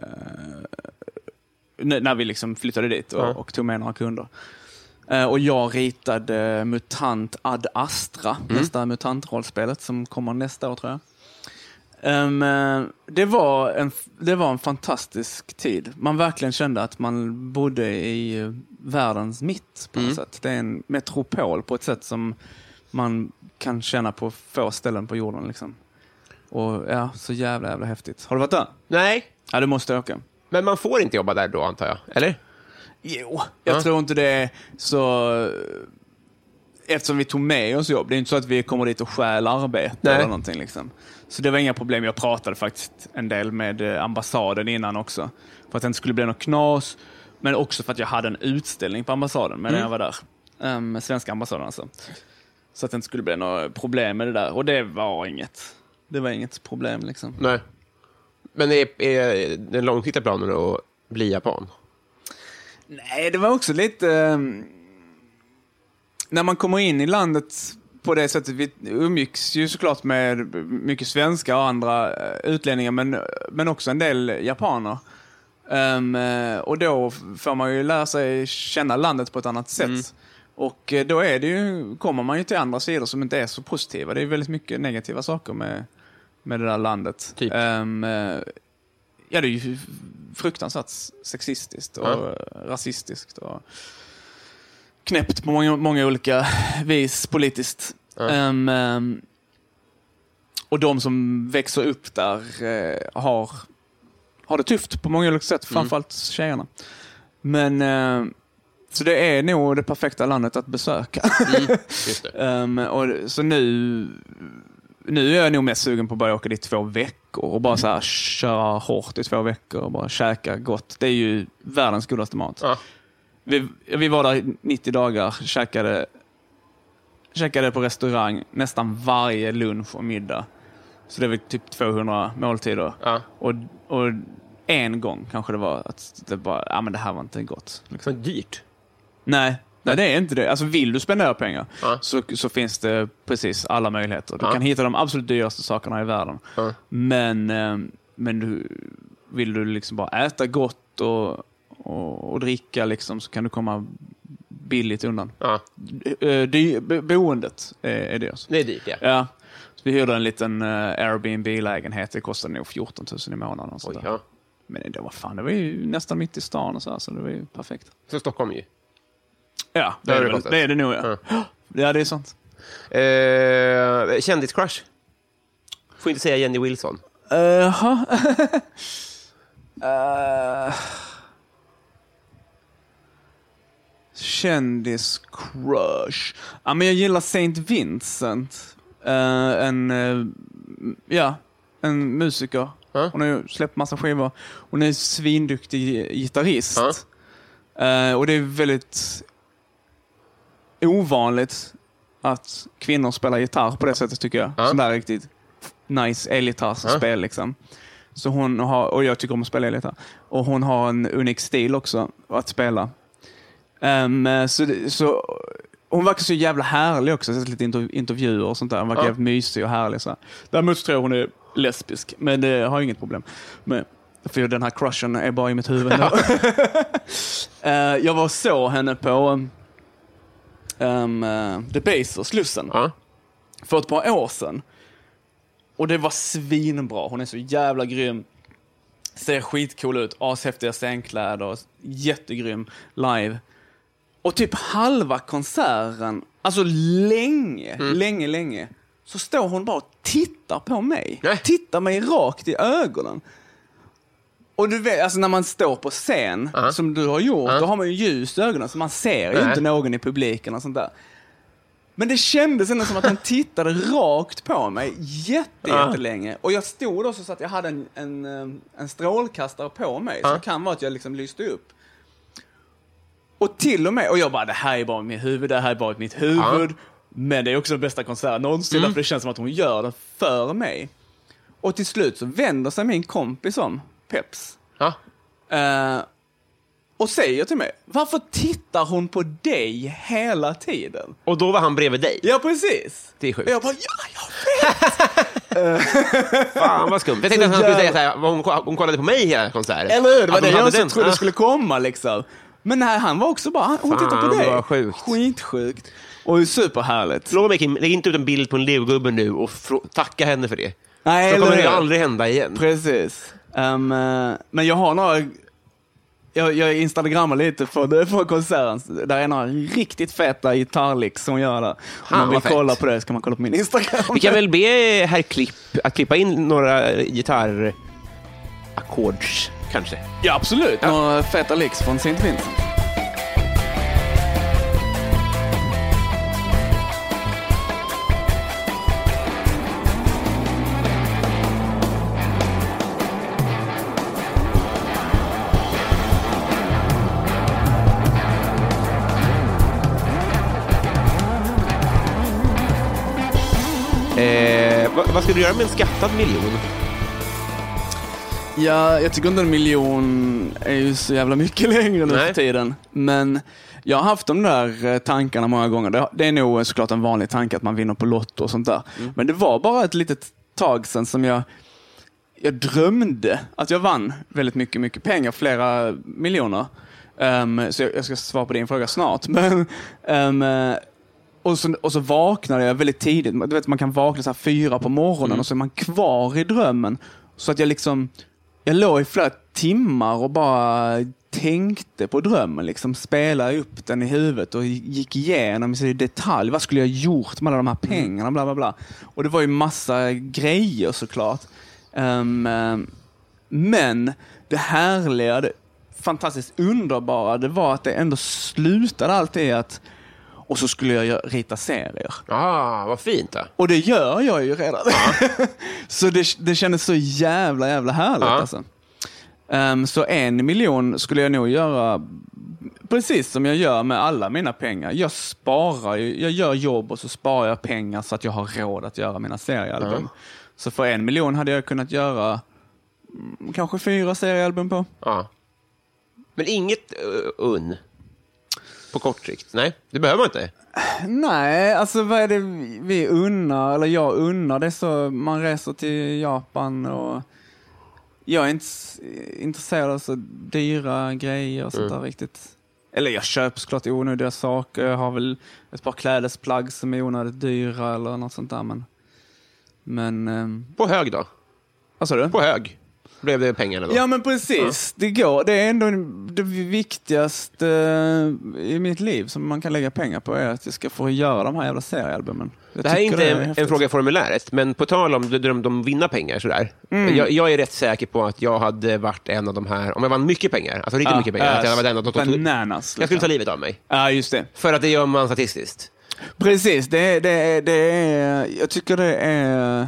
n- när vi liksom flyttade dit och, ja. och tog med några kunder. Eh, och jag ritade Mutant Ad Astra, mm. nästa mutantrollspelet som kommer nästa år, tror jag. Um, det, var en, det var en fantastisk tid. Man verkligen kände att man bodde i världens mitt på något mm. sätt. Det är en metropol på ett sätt som man kan känna på få ställen på jorden liksom. Och ja, så jävla jävla häftigt. Har du varit där? Nej. Ja, du måste åka. Men man får inte jobba där då, antar jag, eller? Jo, jag ja. tror inte det är så... Eftersom vi tog med oss jobb. Det är inte så att vi kommer dit och stjäl arbete Nej. eller någonting liksom. Så det var inga problem. Jag pratade faktiskt en del med ambassaden innan också. För att det inte skulle bli något knas. Men också för att jag hade en utställning på ambassaden medan mm. jag var där. Um, svenska ambassaden alltså. Så att det inte skulle bli något problem med det där. Och det var inget. Det var inget problem liksom. Nej. Men är, är den långsiktiga planen att bli japan? Nej, det var också lite... Um, när man kommer in i landet på det sättet, vi umgicks ju såklart med mycket svenska och andra utlänningar, men, men också en del japaner. Um, och då får man ju lära sig känna landet på ett annat sätt. Mm. Och då är det ju, kommer man ju till andra sidor som inte är så positiva. Det är väldigt mycket negativa saker med, med det där landet. Typ. Um, ja, det är ju fruktansvärt sexistiskt och ja. rasistiskt och knäppt på många, många olika vis politiskt. Mm. Um, um, och de som växer upp där uh, har, har det tufft på många olika sätt, framförallt mm. tjejerna. Men uh, så det är nog det perfekta landet att besöka. Mm. Just det. um, och, så nu nu är jag nog mest sugen på att bara åka dit två veckor och bara mm. så här köra hårt i två veckor och bara käka gott. Det är ju världens godaste mat. Ja. Vi, vi var där nittio dagar, käkade, käkade på restaurang nästan varje lunch och middag. Så det var typ tvåhundra måltider. Ja. Och, och en gång kanske det var att det bara, ja men det här var inte gott. Liksom dyrt? Nej, nej, det är inte det. Alltså vill du spendera pengar ja. så, så finns det precis alla möjligheter. Du ja. kan hitta de absolut dyraste sakerna i världen. Ja. Men, men du, vill du liksom bara äta gott och Och, och dricka liksom, så kan du komma billigt undan. Ja. Det, boendet är, är det också. Det är dyrt, ja. ja. Så vi hyrde en liten uh, Airbnb-lägenhet. Det kostade nog fjorton tusen i månaden. Och Oj, ja. Men det var fan, det var ju nästan mitt i stan och så, här, så det var ju perfekt. Så Stockholm ju. Ja, det, det, är, det, det är det nog. Ja, ja. ja det är sånt. Eh, kändiscrush? Får inte säga Jenny Wilson. Jaha. Uh, uh, Kändiscrush. Ja, men jag gillar Saint Vincent. Uh, en uh, ja, en musiker. Huh? Hon har ju släppt massa skivor. Hon är en svinduktig gitarrist. Huh? Uh, och det är väldigt ovanligt att kvinnor spelar gitarr på det sättet, tycker jag. Huh? Sån där riktigt nice elgitarrspel huh? liksom. Så hon har, och jag tycker om att spela elgitarr. Och hon har en unik stil också att spela. Um, så, så hon verkar så jävla härlig också. Jag har sett lite intervjuer och sånt där. Hon verkar ja. jävligt mysig och härlig. Så. Däremot tror jag hon är lesbisk. Men det har jag inget problem med. För den här crushen är bara i mitt huvud. uh, jag var så henne på um, uh, Debaser, Slussen. Ja. För ett par år sedan. Och det var svinbra. Hon är så jävla grym. Ser skitcool ut. Ashäftiga scenkläder. Jättegrym live. Och typ halva konserten, alltså länge, mm. länge, länge, så står hon bara och tittar på mig. Nej. Tittar mig rakt i ögonen. Och du vet, alltså när man står på scen, uh-huh. som du har gjort, uh-huh. då har man ju ljus i ögonen, så man ser ju uh-huh. inte någon i publiken och sånt där. Men det kändes ändå som att hon tittade rakt på mig jätte, uh-huh. jättelänge. Och jag stod också så att jag hade en, en, en strålkastare på mig, uh-huh. så det kan vara att jag liksom lyste upp. Och till och med, och jag bara, det här är bara mitt huvud, det här är bara mitt huvud. Ja. Men det är också den bästa konserten någonsin, mm. för det känns som att hon gör det för mig. Och till slut så vänder sig min kompis om, Peps. Ja. Uh, och säger till mig, varför tittar hon på dig hela tiden? Och då var han bredvid dig? Ja, precis. Det är sjukt. Och jag bara, ja, jag vet! Fan, vad skumt. Jag tänkte att han skulle säga så här, hon, hon kollade på mig hela konserten. Eller hur? Det var det jag också trodde det skulle komma, liksom. Men nej, han var också bara, hon tittar på dig. Sjukt. Skitsjukt. Och superhärligt. Låt mig, lägg inte ut en bild på en legogubbe nu och fr- tacka henne för det. Nej, så kommer det aldrig hända igen. Precis. Um, men jag har några... Jag, jag instagrammar lite för, för konserten. Där är några riktigt feta gitarrlicks som gör det. Om man vill kolla på det så kan man kolla på min Instagram. Vi kan väl be herr Klipp att klippa in några gitarrakkords kanske. Ja, absolut. Ja. Några feta licks från Saint Vincent. Eh, vad, vad ska du göra med en skattad miljon? Ja, jag tycker inte en miljon är ju så jävla mycket längre nu för tiden. Men jag har haft de där tankarna många gånger. Det, det är nog såklart en vanlig tanke att man vinner på lotto och sånt där. Mm. Men det var bara ett litet tag sedan som jag, jag drömde att jag vann väldigt mycket, mycket pengar. Flera miljoner. Um, så jag, jag ska svara på din fråga snart. Men... Um, Och så, och så vaknade jag väldigt tidigt. Du vet, man kan vakna så här fyra på morgonen mm. och så är man kvar i drömmen. Så att jag liksom, jag låg i flera timmar och bara tänkte på drömmen. Liksom spelade upp den i huvudet och gick igenom i detalj. Vad skulle jag gjort med alla de här pengarna? Bla, bla, bla. Och det var ju massa grejer såklart. Um, um, men det härliga, det fantastiskt underbara, det var att det ändå slutade alltid att och så skulle jag rita serier. Ah, vad fint då. Och det gör jag ju redan. Ah. Så det, det kändes så jävla, jävla härligt. Ah. Alltså. Um, så en miljon skulle jag nog göra precis som jag gör med alla mina pengar. Jag sparar, jag gör jobb och så sparar jag pengar så att jag har råd att göra mina seriealbum. Ah. Så för en miljon hade jag kunnat göra mm, kanske fyra seriealbum på. Ah. Men inget uh, unn? På kort sikt? Nej, det behöver man inte. Nej, alltså vad är det vi unnar, eller jag unnar det så man reser till Japan och jag är inte intresserad av så dyra grejer och sånt där mm. riktigt. Eller jag köper såklart onödiga saker. Jag har väl ett par klädesplagg som är onödigt dyra eller något sånt där. Men, men um... på hög då? Vad sa du? På hög. Blev det pengarna då? Ja, men precis. Ja. Det går. Det är ändå det viktigaste i mitt liv som man kan lägga pengar på är att jag ska få göra de här jävla seriealbumen. Jag det här är inte är en, en fråga i formuläret, men på tal om de, de vinna pengar sådär. Mm. Jag, jag är rätt säker på att jag hade varit en av de här, om jag vann mycket pengar, alltså riktigt ja, mycket pengar, äh, att jag var en av de bananas, jag skulle ta livet av mig. Ja, just det. För att det gör man statistiskt. Precis. Det, det, det är, jag tycker det är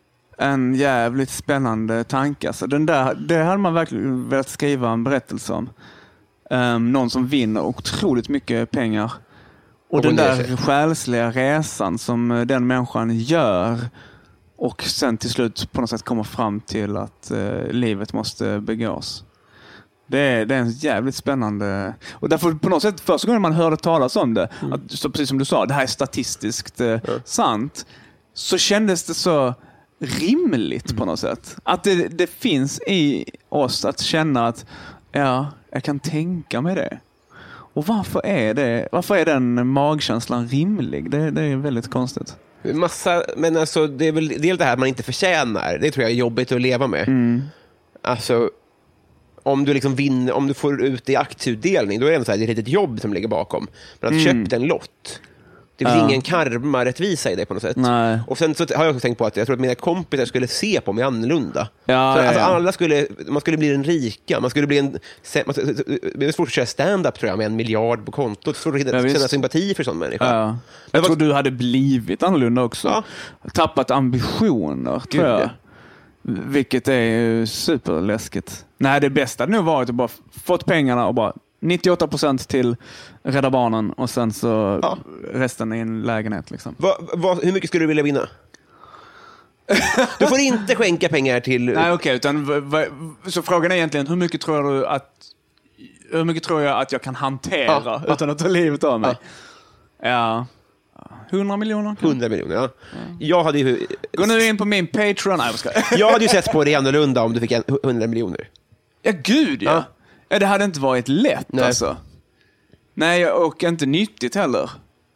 en jävligt spännande tanke. Alltså, den där, det hade man verkligen velat skriva en berättelse om. Um, någon som vinner otroligt mycket pengar. Och, och den där själsliga resan som den människan gör. och sen till slut på något sätt komma fram till att eh, livet måste begås. Det är, det är en jävligt spännande... Och därför på något sätt, första gången man hörde talas om det, mm. att, så precis som du sa, det här är statistiskt eh, mm. sant, så kändes det så rimligt mm. på något sätt. Att det, det finns i oss att känna att ja, jag kan tänka mig det. Och varför är det, varför är den magkänslan rimlig? Det, det är väldigt konstigt. Massa, men alltså, det är väl det, är det här man inte förtjänar. Det tror jag är jobbigt att leva med. Mm. Alltså, om du liksom vinner, om du får ut i aktieutdelning, då är det, så här, det är ett litet jobb som ligger bakom. Men att mm. köpa en lott, det finns ja. ingen karma-rättvisa i det på något sätt. Nej. Och sen så har jag också tänkt på att jag tror att mina kompisar skulle se på mig annorlunda. Ja, så, ja, alltså, ja. Alla skulle, man skulle bli den rika. Man skulle bli en... Man, det är svårt att köra stand-up, tror jag, med en miljard på kontot. Så att känna ja, sympati för sån människa. Ja. Jag var... tror du hade blivit annorlunda också. Ja. Tappat ambitioner, tror jag. Ja. Vilket är superläskigt. Nej, det bästa hade nog varit att bara fått pengarna och bara nittioåtta procent till Rädda Barnen och sen så ja. resten i en lägenhet liksom. Va, va, hur mycket skulle du vilja vinna? Du får inte skänka pengar till... Nej, okej, okay, utan va, va, så frågan är egentligen hur mycket tror du att hur mycket tror jag att jag kan hantera ja. utan att ta livet av mig? Ja. ja. hundra miljoner. hundra miljoner, ja. Mm. Jag hade ju... Gå nu in på min Patreon. Nej, jag ska... jag hade ju sett på det annorlunda om du fick hundra miljoner. Ja, gud, ja. ja. Ja, det hade inte varit lätt, nej. Alltså. Nej, och inte nyttigt heller.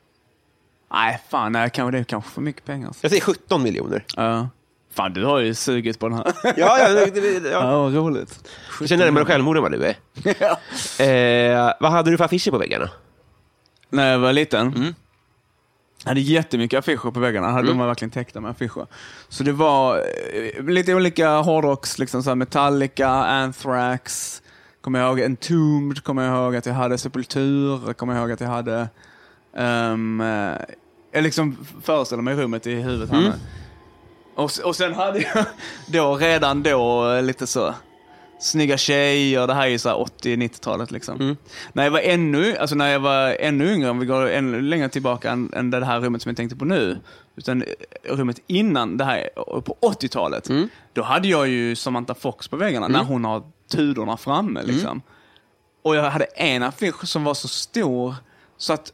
Nej, fan, nej, kanske det är kanske för mycket pengar. Alltså. Jag säger sjutton miljoner. Ja. Fan, du har ju sugit på den här. ja, ja, det, det, ja. ja, roligt. Du känner närmare självmord än vad du är. ja. eh, vad hade du för affischer på väggarna? När jag var liten? Mm. Jag hade jättemycket affischer på väggarna. Mm. De var verkligen täckta med affischer. Så det var eh, lite olika hårdrocks, liksom så här Metallica, Anthrax. Kommer jag ihåg Entombed, kommer jag ihåg att jag hade Sepultur, kommer jag ihåg att jag hade um, eh, jag liksom föreställer mig rummet i huvudet mm. här. Och, och sen hade jag då redan då lite så snygga tjejer, det här är ju så här åttio-nittiotalet liksom. Mm. När jag var ännu, alltså när jag var ännu yngre, om vi går ännu längre tillbaka än, än det här rummet som jag tänkte på nu, utan rummet innan det här på åttiotalet, mm. då hade jag ju Samantha Fox på väggarna mm. när hon har tudorna framme liksom. Mm. Och jag hade en affisch som var så stor så att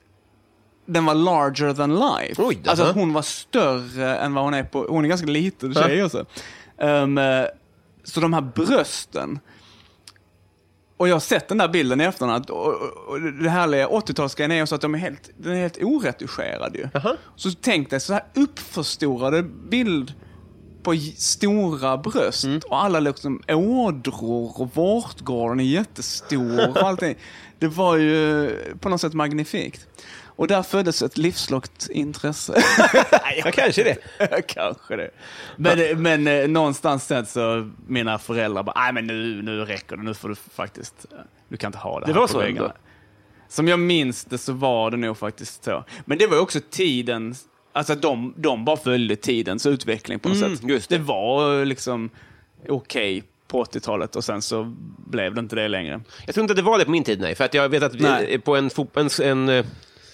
den var larger than life. Oj, alltså att hon var större än vad hon är på, hon är ganska liten tjej också. Um, så de här brösten, och jag har sett den där bilden i efterhand, och, och, och det härliga åttiotalsgrejen är så att de är helt, den är helt oretuscherad ju. Uh-huh. Så tänk dig så här uppförstorade bild på stora bröst mm. och alla liksom ådror och vårtgården är jättestor och allting. Det var ju på något sätt magnifikt. Och där föddes ett livslångt intresse. ja, kanske det. kanske det. Men, men eh, någonstans sen så mina föräldrar bara, nej men nu, nu räcker det, nu får du faktiskt, du kan inte ha det, det här var på väggarna. Som jag minns det så var det nog faktiskt så. Men det var också tiden, alltså de, de bara följde tidens utveckling på något mm, sätt. Just det. det var liksom okej okay på åttiotalet och sen så blev det inte det längre. Jag tror inte att det var det på min tid, nej. För att jag vet att vi, på en, en, en, en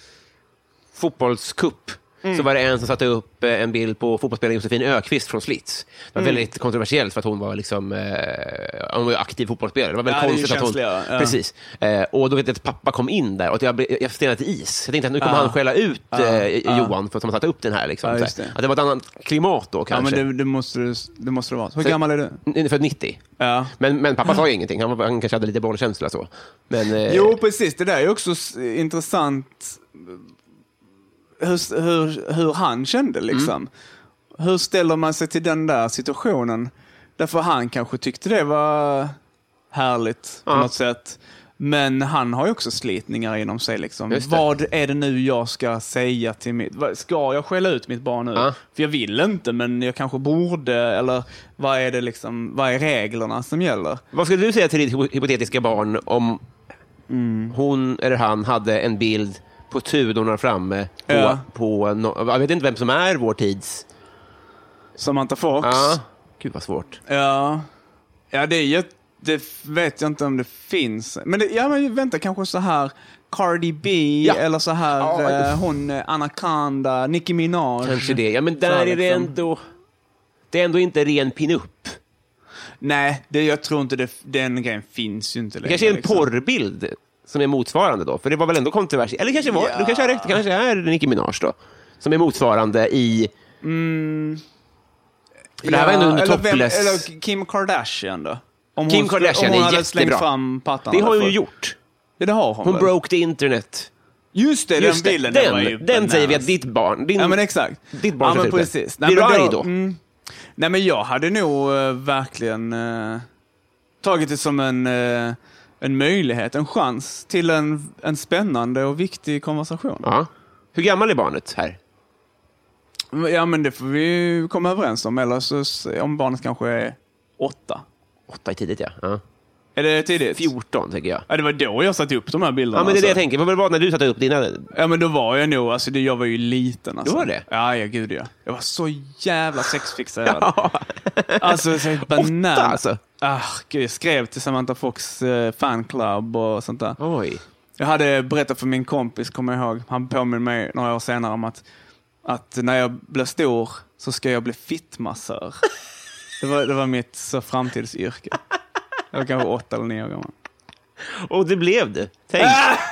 fotbollskupp mm. så var det en som satte upp en bild på fotbollsspelaren Josefin Ökvist från Slits. Det var mm. väldigt kontroversiellt för att hon var liksom eh, hon var aktiv fotbollsspelare. Det var väldigt ja, konstigt att hon ja. Precis. Eh, och då vet jag att pappa kom in där och att jag jag stenade till is. Jag tänkte att nu kommer ja. han skälla ut ja. eh, Johan för att han satte upp den här liksom. Ja, det. Att det var ett annat klimat då kanske. Ja, men det, det måste det måste det vara. Hur så, gammal är du? För nittio. Ja. Men men pappa sa ju ingenting. Han, var, han kanske hade lite bollkänsla så. Men eh, jo, precis. Det där är också intressant. Hur, hur, hur han kände liksom. Mm. Hur ställer man sig till den där situationen? Därför han kanske tyckte det var härligt på ja. något sätt. Men han har ju också slitningar inom sig liksom. Vad är det nu jag ska säga till mitt... Ska jag skälla ut mitt barn nu? Ja. För jag vill inte, men jag kanske borde. Eller vad är det liksom... Vad är reglerna som gäller? Vad skulle du säga till ditt hypotetiska barn om mm. hon eller han hade en bild på tudorna framme på, ja. på no, jag vet inte vem som är vår tids Samantha Fox. Ja. Gud vad svårt. Ja. Ja, det är ju, det vet jag inte om det finns. Men det, ja, men vänta, kanske så här Cardi B ja. eller så här ja. eh, hon Anaconda, Nicki Minaj. Kanske det. Ja, men där så är det liksom ändå Det är ändå inte ren pinup. Nej, det, jag tror inte det, den grejen finns ju inte längre. Det kanske är en liksom. porrbild som är motsvarande då. För det var väl ändå kontroversiellt. Eller kanske var, ja. du kanske har rätt, det kanske är Nicki Minaj då. Som är motsvarande i... Mm. För det här var ändå under eller, topless... vem, eller Kim Kardashian då? Om Kim hon, Kardashian om hon är hade jättebra. slängt fram pattarna. Det har hon för. ju gjort. Ja, det har hon Hon väl. broke the internet. Just det, Just den det, bilden. den, Den, var ju den säger vi att bananas. ditt barn... Din, Ja, men exakt. Ditt barn ja, men typ precis. Blir du men arg då? Mm, nej, men jag hade nog uh, verkligen uh, tagit det som en, uh, en möjlighet, en chans till en, en spännande och viktig konversation. Ja. Hur gammal är barnet här? Ja, men det får vi komma överens om. Eller så, om barnet kanske är åtta. Åtta är tidigt, ja. ja. Är det tidigt? fjorton, tänker jag. Ja, det var då jag satte upp de här bilderna. Ja, men det är det jag alltså. tänker. Vad var det när du satte upp dina... Ja, men då var jag nog, alltså det, jag var ju liten. Alltså. Du var det? Ja, ja, gud ja. Jag var så jävla sexfixerad. Alltså, så banan. Åtta, alltså? Ah, gud, jag skrev till Samantha Fox eh, fanclub och sånt där. Oj. Jag hade berättat för min kompis, kommer jag ihåg. Han påminner mig några år senare om att, att när jag blir stor så ska jag bli fittmassör. det, var, det var mitt så framtidsyrke. Jag var kanske åtta eller nio år gammal. Och det blev det. Tänk.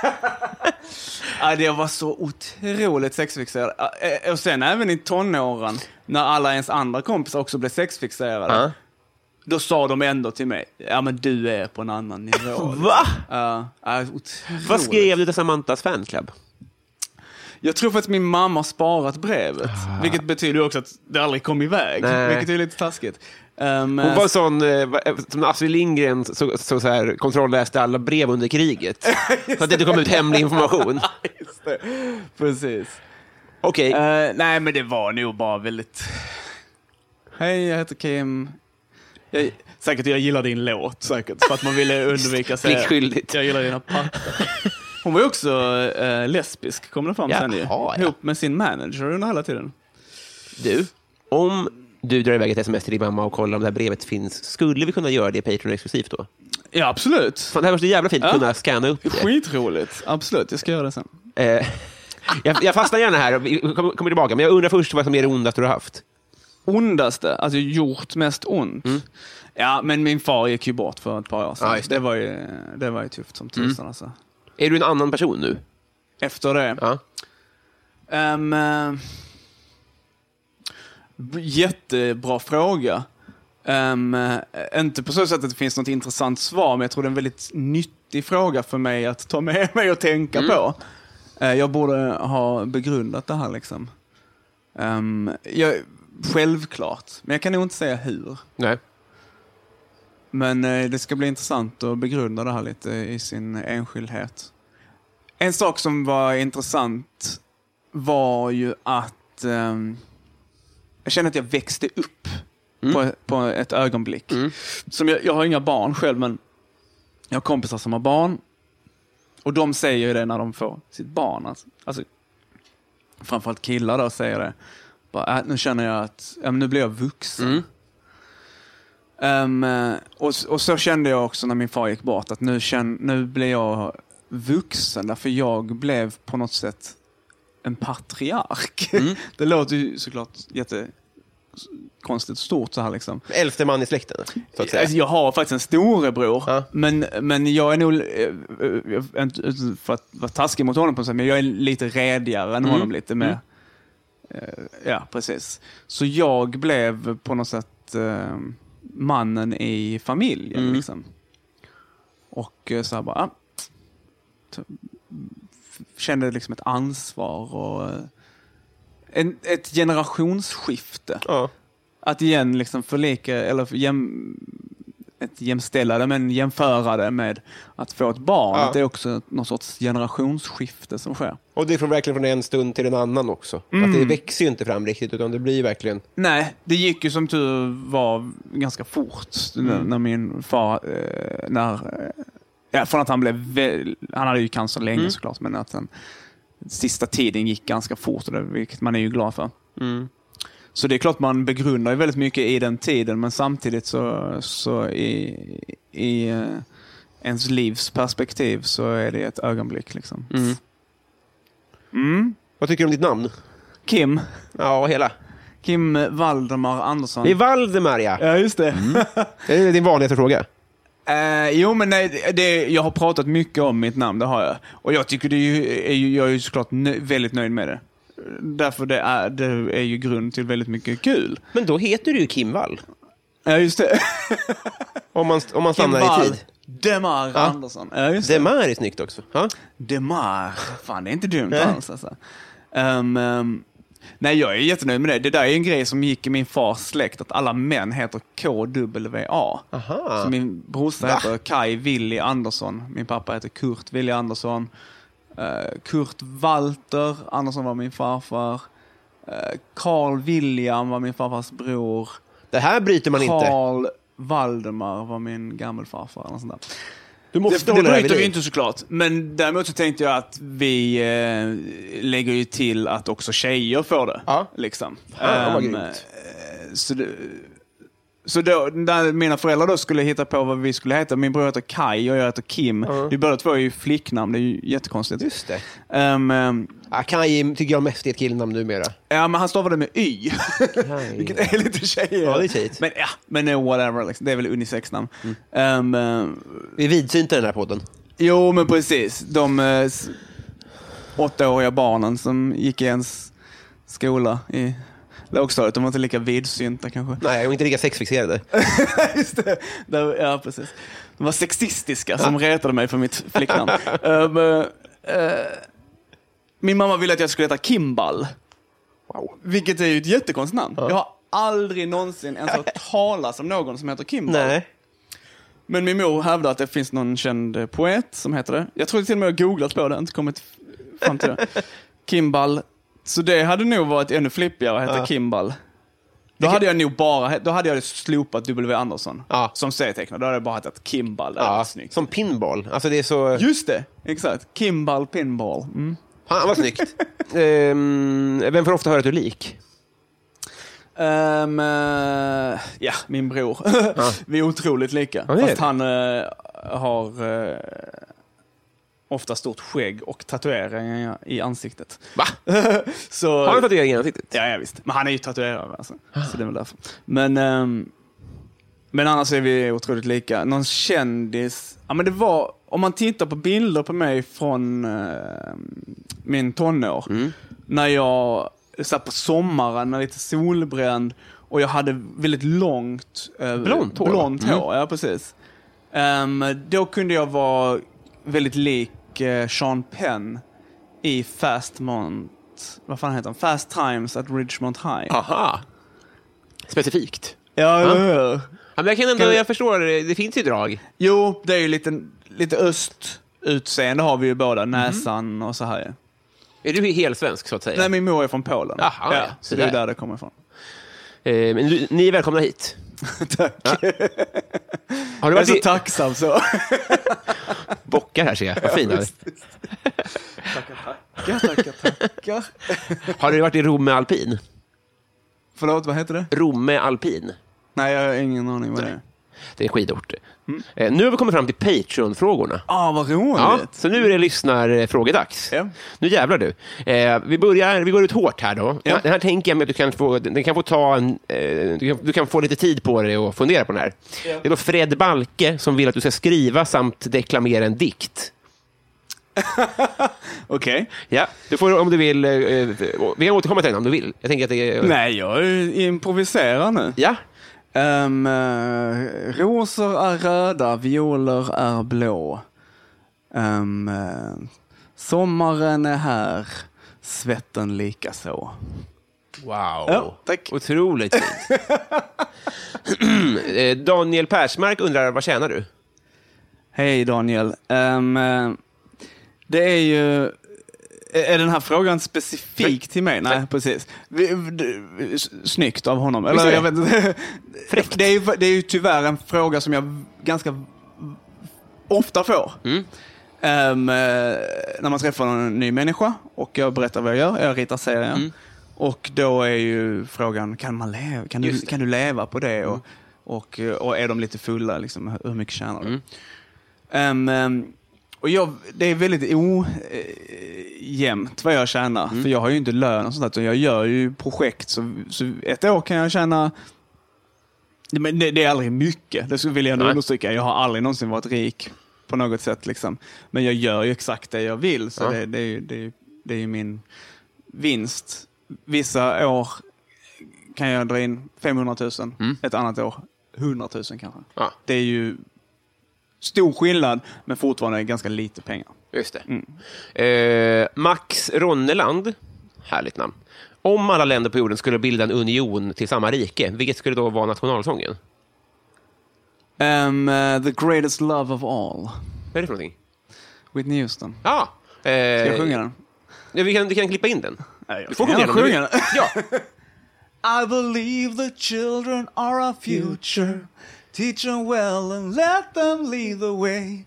Ja, det var så otroligt sexfixerad. Och sen även i tonåren, när alla ens andra kompisar också blev sexfixerade, Uh-huh. då sa de ändå till mig, ja men du är på en annan nivå. Va? Ja, ja, otroligt. Vad skrev du till Samanthas fanclub? Jag tror för att min mamma har sparat brevet. Ah. Vilket betyder också att det aldrig kom iväg. Nej. Vilket är lite taskigt. Um, Hon var sån, eh, som Astrid Lindgren så, så, så här, kontrollläste alla brev under kriget. Så att det inte kom ut hemlig information. Just det. Precis. Okej. Okay. Uh, nej, men det var nog bara väldigt... Hej, jag heter Kim. Jag... Säkert jag gillar din låt, säkert. För att man ville undvika sig. Pliktskyldigt. Jag gillar dina pattar. Hon var ju också uh, lesbisk, kom det fram sen ju. Ja. Ihop med sin manager under hela tiden. Du, om du drar iväg ett sms till din mamma och kollar om det här brevet finns, skulle vi kunna göra det Patreon-exklusivt då? Ja, absolut. Fan, det här var så jävla fint att ja. kunna scanna upp det. Skitroligt, absolut. Jag ska göra det sen. Eh, jag, jag fastnar gärna här och kommer, kommer tillbaka, men jag undrar först vad som är det ondaste du har haft. Ondaste? Alltså gjort mest ont? Mm. Ja, men min far gick ju bort för ett par år sedan. Ja, det. Det, var ju, det var ju tufft som tusan mm. alltså. Är du en annan person nu? Efter det? Ja. Um, uh, jättebra fråga. Um, uh, inte på så sätt att det finns något intressant svar, men jag tror det är en väldigt nyttig fråga för mig att ta med mig och tänka mm. på. Uh, jag borde ha begrundat det här liksom. Um, jag, självklart, men jag kan nog inte säga hur. Nej. Men uh, det ska bli intressant att begrunda det här lite i sin enskildhet. En sak som var intressant var ju att um, jag kände att jag växte upp mm. på, på ett ögonblick. Mm. Som jag, jag har inga barn själv, men jag har kompisar som har barn. Och de säger ju det när de får sitt barn. Alltså, alltså framförallt killar då säger det. Bara, äh, nu känner jag att äh, nu blir jag vuxen. Mm. Um, och, och så kände jag också när min far gick bort. Att nu, känn, nu blir jag vuxen. Därför jag blev på något sätt en patriark. Mm. Det låter ju såklart jättekonstigt stort så här liksom. Elfte man i släkten, så att säga. Jag har faktiskt en storebror. Ja. Men, men jag är nog, för att vara taskig mot honom på sig, men jag är lite redigare än mm. honom lite mer. Mm. Ja, precis. Så jag blev på något sätt uh, mannen i familjen mm. liksom. Och så här bara t- kände liksom ett ansvar och en, ett generationsskifte. Ja. Att igen liksom förlika eller jäm, ett jämställa det, men jämföra det med att få ett barn. Ja. Att det är också någon sorts generationsskifte som sker. Och det är från, verkligen från en stund till en annan också. Mm. Att det växer ju inte fram riktigt, utan det blir verkligen... Nej, det gick ju som tur var ganska fort mm. när, när min far eh, när ja, från att han blev väl, han hade ju cancer länge mm. såklart, men att den sista tiden gick ganska fort, och det, vilket man är ju glad för. Mm. Så det är klart man begrundar ju väldigt mycket i den tiden, men samtidigt så, så i, i uh, ens livs perspektiv så är det ett ögonblick liksom. Mm. Mm. Vad tycker du om ditt namn? Kim. Ja, hela. Kim Valdemar Andersson. Det är Valdemar, ja. Ja, just det. Mm. Det är din vanligaste fråga. Uh, jo, men nej, det, jag har pratat mycket om mitt namn, det har jag. Och jag tycker det är ju, är ju, jag är ju såklart nö, väldigt nöjd med det. Därför det är, det är ju grund till väldigt mycket kul. Men då heter du ju Kim Wall. Ja, just det. om man, om man stannar Kim i tid. Demar ja. Andersson. Ja, just det. Demar är snyggt också. Ha? Demar. Fan, det är inte dumt alls. Alltså. Um, um, nej, jag är jättenöjd med det. Det där är en grej som gick i min fars släkt. Att alla män heter K W A. Aha. Så min brorsa Va? heter Kai Willy Andersson. Min pappa heter Kurt Willy Andersson. Uh, Kurt Walter Andersson var min farfar. Uh, Carl William var min farfars bror. Det här bryter man Carl inte. Carl Valdemar var min gammelfarfar. Eller sånt där. Du måste det det bryter vi inte såklart. Men däremot så tänkte jag att vi eh, lägger ju till att också tjejer får det. Ja. Liksom. Ja, um, så det, så då, när mina föräldrar då skulle hitta på vad vi skulle heta. Min bror heter Kai och jag heter Kim. Uh-huh. Det är båda två är ju flicknamn. Det är ju jättekonstigt. Just det. Um, um, ja, Kai tycker jag mest är ett killnamn numera. Ja, men han stavade med Y. Vilket är lite tjejer. Ja, det är tjejigt. Men ja, men no, whatever. Liksom. Det är väl unisexnamn. Mm. Um, um, Vi är vidsynta i den här podden. Jo, men precis. De eh, åttaåriga barnen som gick i ens skola i lågstadiet, de var inte lika vidsynta kanske. Nej, och inte lika sexfixerade. Just det. Där, ja, precis. De var sexistiska som retade mig för mitt flicknamn. um, uh, uh, min mamma ville att jag skulle heta Kimball. Wow. Vilket är ju ett jättekonstigt namn. Ja. Jag har aldrig någonsin ens hört talas om någon som heter Kimball. Nej. Men min mor hävdar att det finns någon känd poet som heter det. Jag tror till och med jag har googlat på det, inte kommit fram till det. Kimball. Så det hade nog varit ännu flippigare att heta ja. Kimball. Då hade jag nog bara, då hade jag slopat W. Andersson ja. som serietecknare. Då hade jag bara hetat Kimball. Ja, snyggt. Som pinball. Alltså det är så... Just det, exakt. Kimball, pinball. Mm. Fan, vad snyggt. um, vem får ofta höra att du är lik? Um, uh, ja, min bror. Ja. Vi är otroligt lika. Ja, fast han uh, har uh, ofta stort skägg och tatueringar i ansiktet. Va? Så, har han tatueringar i ansiktet? Ja, ja, visst. Men han är ju tatuerare. Alltså. Så det är väl därför. Men, um, men annars är vi otroligt lika. Någon kändis... Ja, men det var... Om man tittar på bilder på mig från uh, min tonår. Mm. När jag... satt på sommaren, lite solbränd och jag hade väldigt långt eh, blont hår. Blont hår, mm. Ja, precis. Um, då kunde jag vara väldigt lik eh, Sean Penn i Fast Mont, vad fan heter han? Fast Times at Ridgemont High. Aha. Specifikt. Ja, ja. ja. ja men jag kan ändå, kan... jag förstår, det finns ju drag. Jo, det är ju lite, lite östutseende har vi ju båda, näsan mm. och så här. Är du helt svensk så att säga? Nej, min mor är från Polen. Aha, ja, så det är där det kommer ifrån. Eh, men du, ni är välkomna hit. Tack. Ja. Har du varit jag är så i... tacksam så. Bockar här ser jag. Vad fina. Tackar, tackar, tackar, tackar. Har du varit i Romme Alpin? Förlåt, vad heter det? Romme Alpin. Nej, jag har ingen aning vad det är. Det är en skidort. Mm. Eh, nu har vi kommit fram till Patreon-frågorna. Ah, vad roligt. Ja, så nu är det lyssnarfrågedags. Ja. Nu jävlar du. Eh, vi börjar, vi går ut hårt här då. Ja. Den här tänker jag mig att du kan få, den kan få ta en, eh, du, kan, du kan få lite tid på dig och fundera på den här. Ja. Det är då Fred Balke som vill att du ska skriva samt deklamera en dikt. Okej. Okay. Ja, du får om du vill, eh, vi kan återkomma till den om du vill. Jag tänker att det är... Nej, jag improviserar nu. Ja. Um, uh, rosor är röda, violer är blå. Um, uh, sommaren är här, svetten lika så. Wow, ja, tack. Otroligt fint. Daniel Persmark undrar, vad tjänar du? Hej Daniel. Um, uh, det är ju... Är den här frågan specifik till mig? Nej, precis. Snyggt av honom. Eller, jag vet inte. Det, är ju, det är ju tyvärr en fråga som jag ganska ofta får. Mm. Um, när man träffar en ny människa och jag berättar vad jag gör. Jag ritar serien. Mm. Och då är ju frågan, kan man leva? Kan, du, kan du leva på det? Mm. Och, och, och är de lite fulla? Liksom, hur mycket tjänar du? Mm. Um, um, Och jag, det är väldigt o... jämnt vad jag tjänar. Mm. För jag har ju inte lön och sånt där. Jag gör ju projekt. Så, så ett år kan jag tjäna... Men det, det är aldrig mycket. Det skulle jag understryka. Jag har aldrig någonsin varit rik på något sätt. Liksom. Men jag gör ju exakt det jag vill. Så ja. det, det, är ju, det, är, det är ju min vinst. Vissa år kan jag dra in femhundratusen. Mm. Ett annat år hundratusen kanske. Ja. Det är ju stor skillnad, men fortfarande ganska lite pengar. Just det. Mm. Eh, Max Ronneland, härligt namn. Om alla länder på jorden skulle bilda en union till samma rike, vilket skulle då vara nationalsången? Um, uh, the greatest love of all. Vad är det för någonting? Whitney Houston. Ja. Eh, Ska jag sjunga den? Ja, vi, kan, vi kan klippa in den. Nej, du får sjunga den. Sjunga den. Ja. I believe the children are our future. Teach them well and let them lead the way.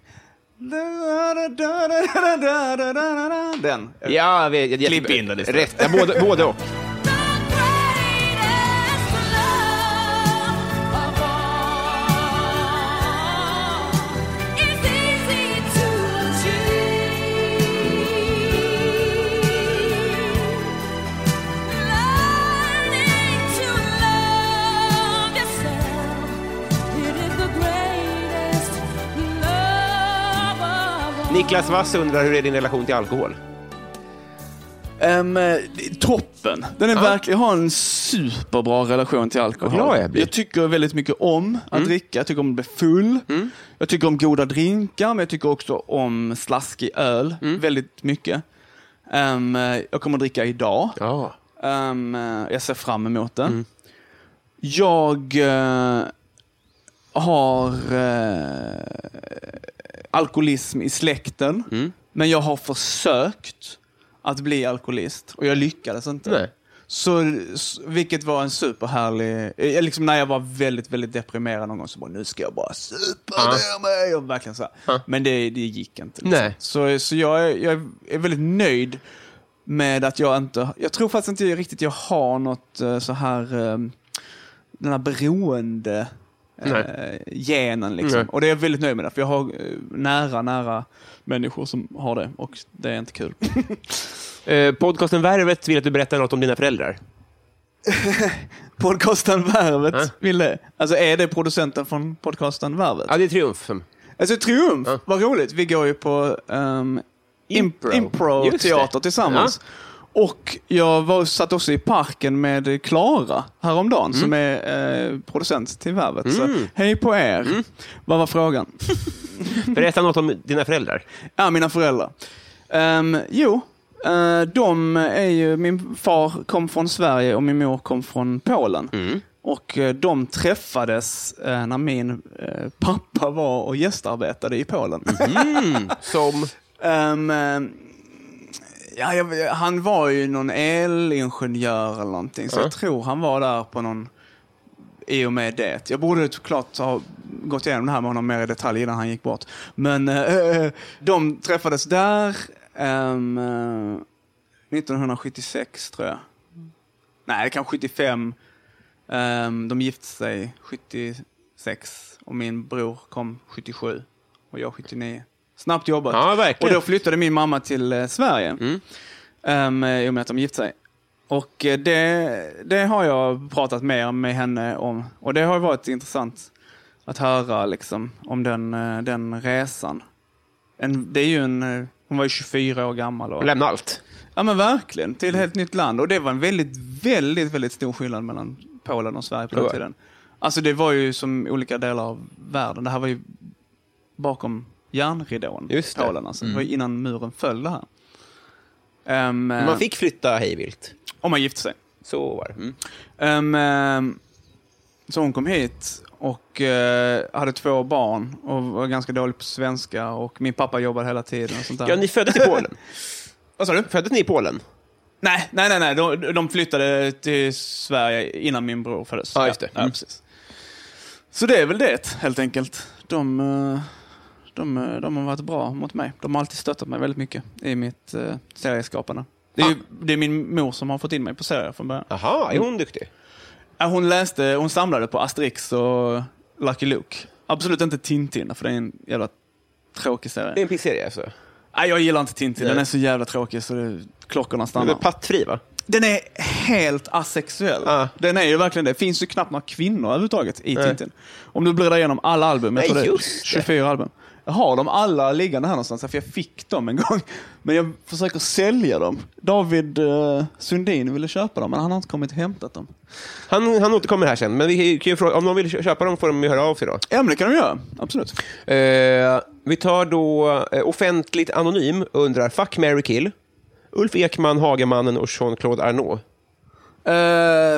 Den. Ja, jag vet. Klipp in den istället. Rätt. Ja, både, både och. Niklas Wass undrar, hur är din relation till alkohol? Um, toppen. Den är ah. verkligen, jag har en superbra relation till alkohol. Ja, jag, jag tycker väldigt mycket om att mm. dricka. Jag tycker om att bli full. Mm. Jag tycker om goda drinkar, men jag tycker också om slaskig öl. Mm. Väldigt mycket. Um, jag kommer att dricka idag. Ja. Um, jag ser fram emot det. Mm. Jag uh, har... Uh, alkoholism i släkten. Mm. Men jag har försökt att bli alkoholist. Och jag lyckades inte. Nej. Så, vilket var en superhärlig... Liksom när jag var väldigt, väldigt deprimerad någon gång så bara, nu ska jag bara supa uh. ner mig. Och verkligen så uh. Men det, det gick inte. Liksom. Nej. Så, så jag, är, jag är väldigt nöjd med att jag inte... Jag tror faktiskt inte riktigt jag har något så här... Den här beroende... Eh, genen liksom. Mm. Och det är jag väldigt nöjd med det, för jag har eh, nära, nära människor som har det, och det är inte kul. eh, podcasten Värvet vill att du berättar något om dina föräldrar. Podcasten Värvet äh? vill det. Alltså är det producenten från podcasten Värvet? Ja, det är Triumf. Alltså Triumf, ja. Vad roligt. Vi går ju på um, impro, impro teater tillsammans. Ja. Och jag var, satt också i parken med Klara häromdagen, mm. som är eh, producent till Värvet. Mm. Så hej på er. Mm. Vad var frågan? Berätta något om dina föräldrar. Ja, mina föräldrar. Um, jo, uh, de är ju... Min far kom från Sverige och min mor kom från Polen. Mm. Och uh, de träffades uh, när min uh, pappa var och gästarbetade i Polen. Mm. Som... Um, uh, Ja, jag, han var ju någon elingenjör eller någonting. Så ja. Jag tror han var där på någon... I och med det. Jag borde klart ha gått igenom det här med honom mer i detalj innan han gick bort. Men äh, de träffades där ähm, nittonhundrasjuttiosex, tror jag. Nej, det kan sjuttiofem. Ähm, de gifte sig sjuttiosex. Och min bror kom sjuttiosju. Och jag sjuttionio. Snabbt jobbat. Ja, verkligen. Och då flyttade min mamma till eh, Sverige. Mm. Um, I och med att de gift sig. Och eh, det, det har jag pratat mer med henne om. Och det har varit intressant att höra liksom, om den, eh, den resan. En, det är ju en, eh, hon var ju tjugofyra år gammal. Och lämna allt. Ja, men verkligen. Till ett helt nytt land. Och det var en väldigt, väldigt, väldigt stor skillnad mellan Polen och Sverige på den tiden. Alltså det var ju som olika delar av världen. Det här var ju bakom järnridån. Just det. Polen, alltså. Mm. Det var innan muren föll det här. Um, man fick flytta hejvilt. Om man gifte sig. Så var det. Mm. Um, um, så hon kom hit och uh, hade två barn och var ganska dålig på svenska, och min pappa jobbade hela tiden och sånt där. Ja, ni föddes i Polen. Vad sa du? Föddes ni i Polen? Nej, nej, nej. nej. De, de flyttade till Sverige innan min bror föddes. Ja, just det. Ja, mm. precis. Så det är väl det, helt enkelt. De... Uh, De, de har varit bra mot mig. De har alltid stöttat mig väldigt mycket i mitt uh, serieskapande. Det är, ah. ju, det är min mor som har fått in mig på serier från början. Jaha, är hon duktig? Ja, hon läste, hon samlade på Asterix och Lucky Luke. Absolut inte Tintin, för det är en jävla tråkig serie. Det är en pissserie alltså? Nej, jag gillar inte Tintin. Den är så jävla tråkig så det, klockorna stannar. Den är pattfri, va? Den är helt asexuell. Ah. Den är ju verkligen det. Det finns ju knappt några kvinnor överhuvudtaget i Nej. Tintin. Om du bläddrar igenom alla album. Jag Nej, tror det är just tjugofyra det. album. Jag har dem alla liggande här någonstans. För jag fick dem en gång. Men jag försöker sälja dem. David uh, Sundin ville köpa dem. Men han har inte kommit och hämtat dem. Han, han återkommer här sen. Men vi kan ju fråga, om någon vill köpa dem får de ju höra av sig då. Ja, men det kan de göra. Absolut. Uh, vi tar då uh, offentligt anonym undrar Fuck, Marry, Kill. Ulf Ekman, Hagamannen och Jean-Claude Arnault. Uh,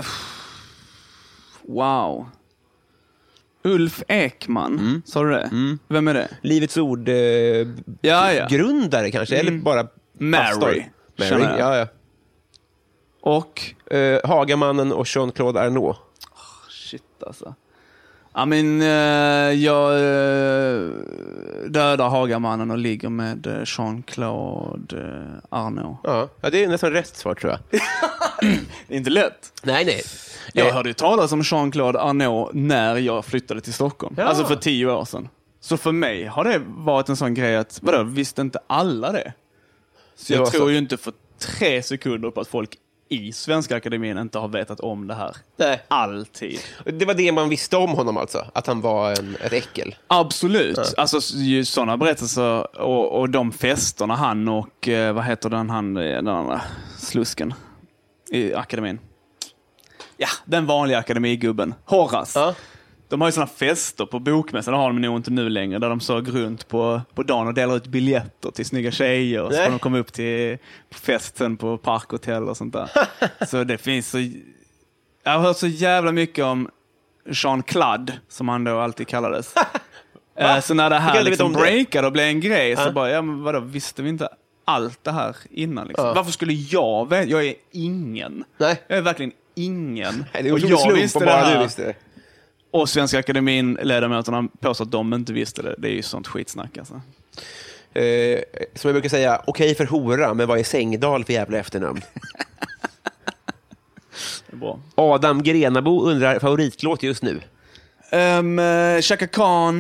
wow. Ulf Ekman, mm. sa du det? Mm. Vem är det? Livets ord uh, ja, ja. grundare kanske, mm. eller bara Mary. Mary. Ja, ja. Och? Uh, Hagamannen och Jean-Claude Arnault. Oh, shit alltså. Ja, men uh, jag uh, dödar Hagamannen och ligger med uh, Jean-Claude uh, Arnault. Ja. ja, det är nästan rätt svar tror jag. Det är inte lätt. Nej, nej. Jag hörde ju talas om Jean-Claude Arnault när jag flyttade till Stockholm. Ja. Alltså för tio år sedan. Så för mig har det varit en sån grej att, vadå, visste inte alla det? Så jag tror så... ju inte för tre sekunder på att folk i Svenska Akademin inte har vetat om det här. Nej. Alltid. Det var det man visste om honom alltså? Att han var en, ett äckel? Absolut. Ja. Alltså ju sådana berättelser och, och de festerna han och, vad heter den han, den andra slusken i akademin. Ja, den vanliga akademigubben. Horace. Ja. De har ju sådana fester på bokmässan. Det har de nog inte nu längre. Där de såg runt på, på dagen och delar ut biljetter till snygga tjejer. Och så får de komma upp till festen på parkhotell och sånt där. Så det finns så... Jag har hört så jävla mycket om Jean-Claude, som han då alltid kallades. Så när det här liksom breakade och blev en grej ja. Så bara, ja men vadå, visste vi inte allt det här innan liksom? Ja. Varför skulle jag veta? Jag är ingen. Nej. Jag är verkligen ingen. Nej, det är och jag visste det här. Du visste det. Och Svenska Akademin ledamöterna påstår att de inte visste det. Det är ju sånt skitsnack alltså. Eh, som jag brukar säga, okej för hora, men vad är Sängdal för jävla efternamn? Det är bra. Adam Grenabo undrar favoritlåt just nu. Um, uh, Chaka Khan.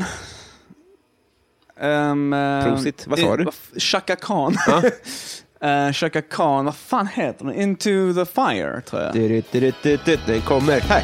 Um, uh, Prosit, vad sa du? Chaka Khan. Ja. uh, Chaka Khan, vad fan heter den? Into the Fire, tror jag. Du, du, du, du, du, den kommer här.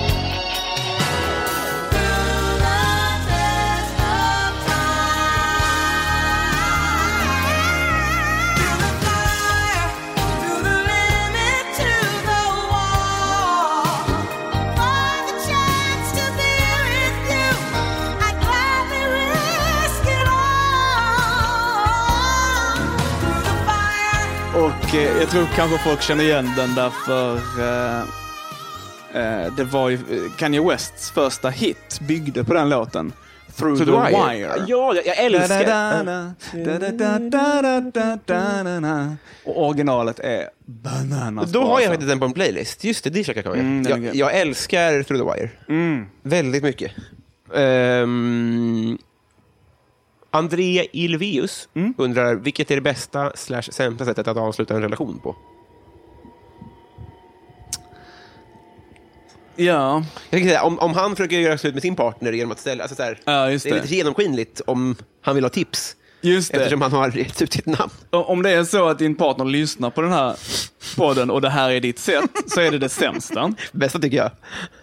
Och eh, jag tror kanske folk känner igen den därför eh, eh, det var ju Kanye Wests första hit byggde på den låten. Through the, the Wire. wire. Ja, jag älskar. Och originalet är bananas. Då har jag faktiskt den på en playlist. Just det, det Chaka Khan. Mm, jag, jag älskar Through the Wire. Mm. Väldigt mycket. Um, André Ilvius mm. undrar, vilket är det bästa slash sämsta sättet att avsluta en relation på? Ja. Jag kan säga, om, om han försöker göra slut med sin partner genom att ställa... Alltså så här, ja, just det. Det är lite genomskinligt om han vill ha tips. Just det. Eftersom han har gett ut sitt namn. Om det är så att din partner lyssnar på den här podden och det här är ditt sätt, så är det det sämsta. Bästa tycker jag.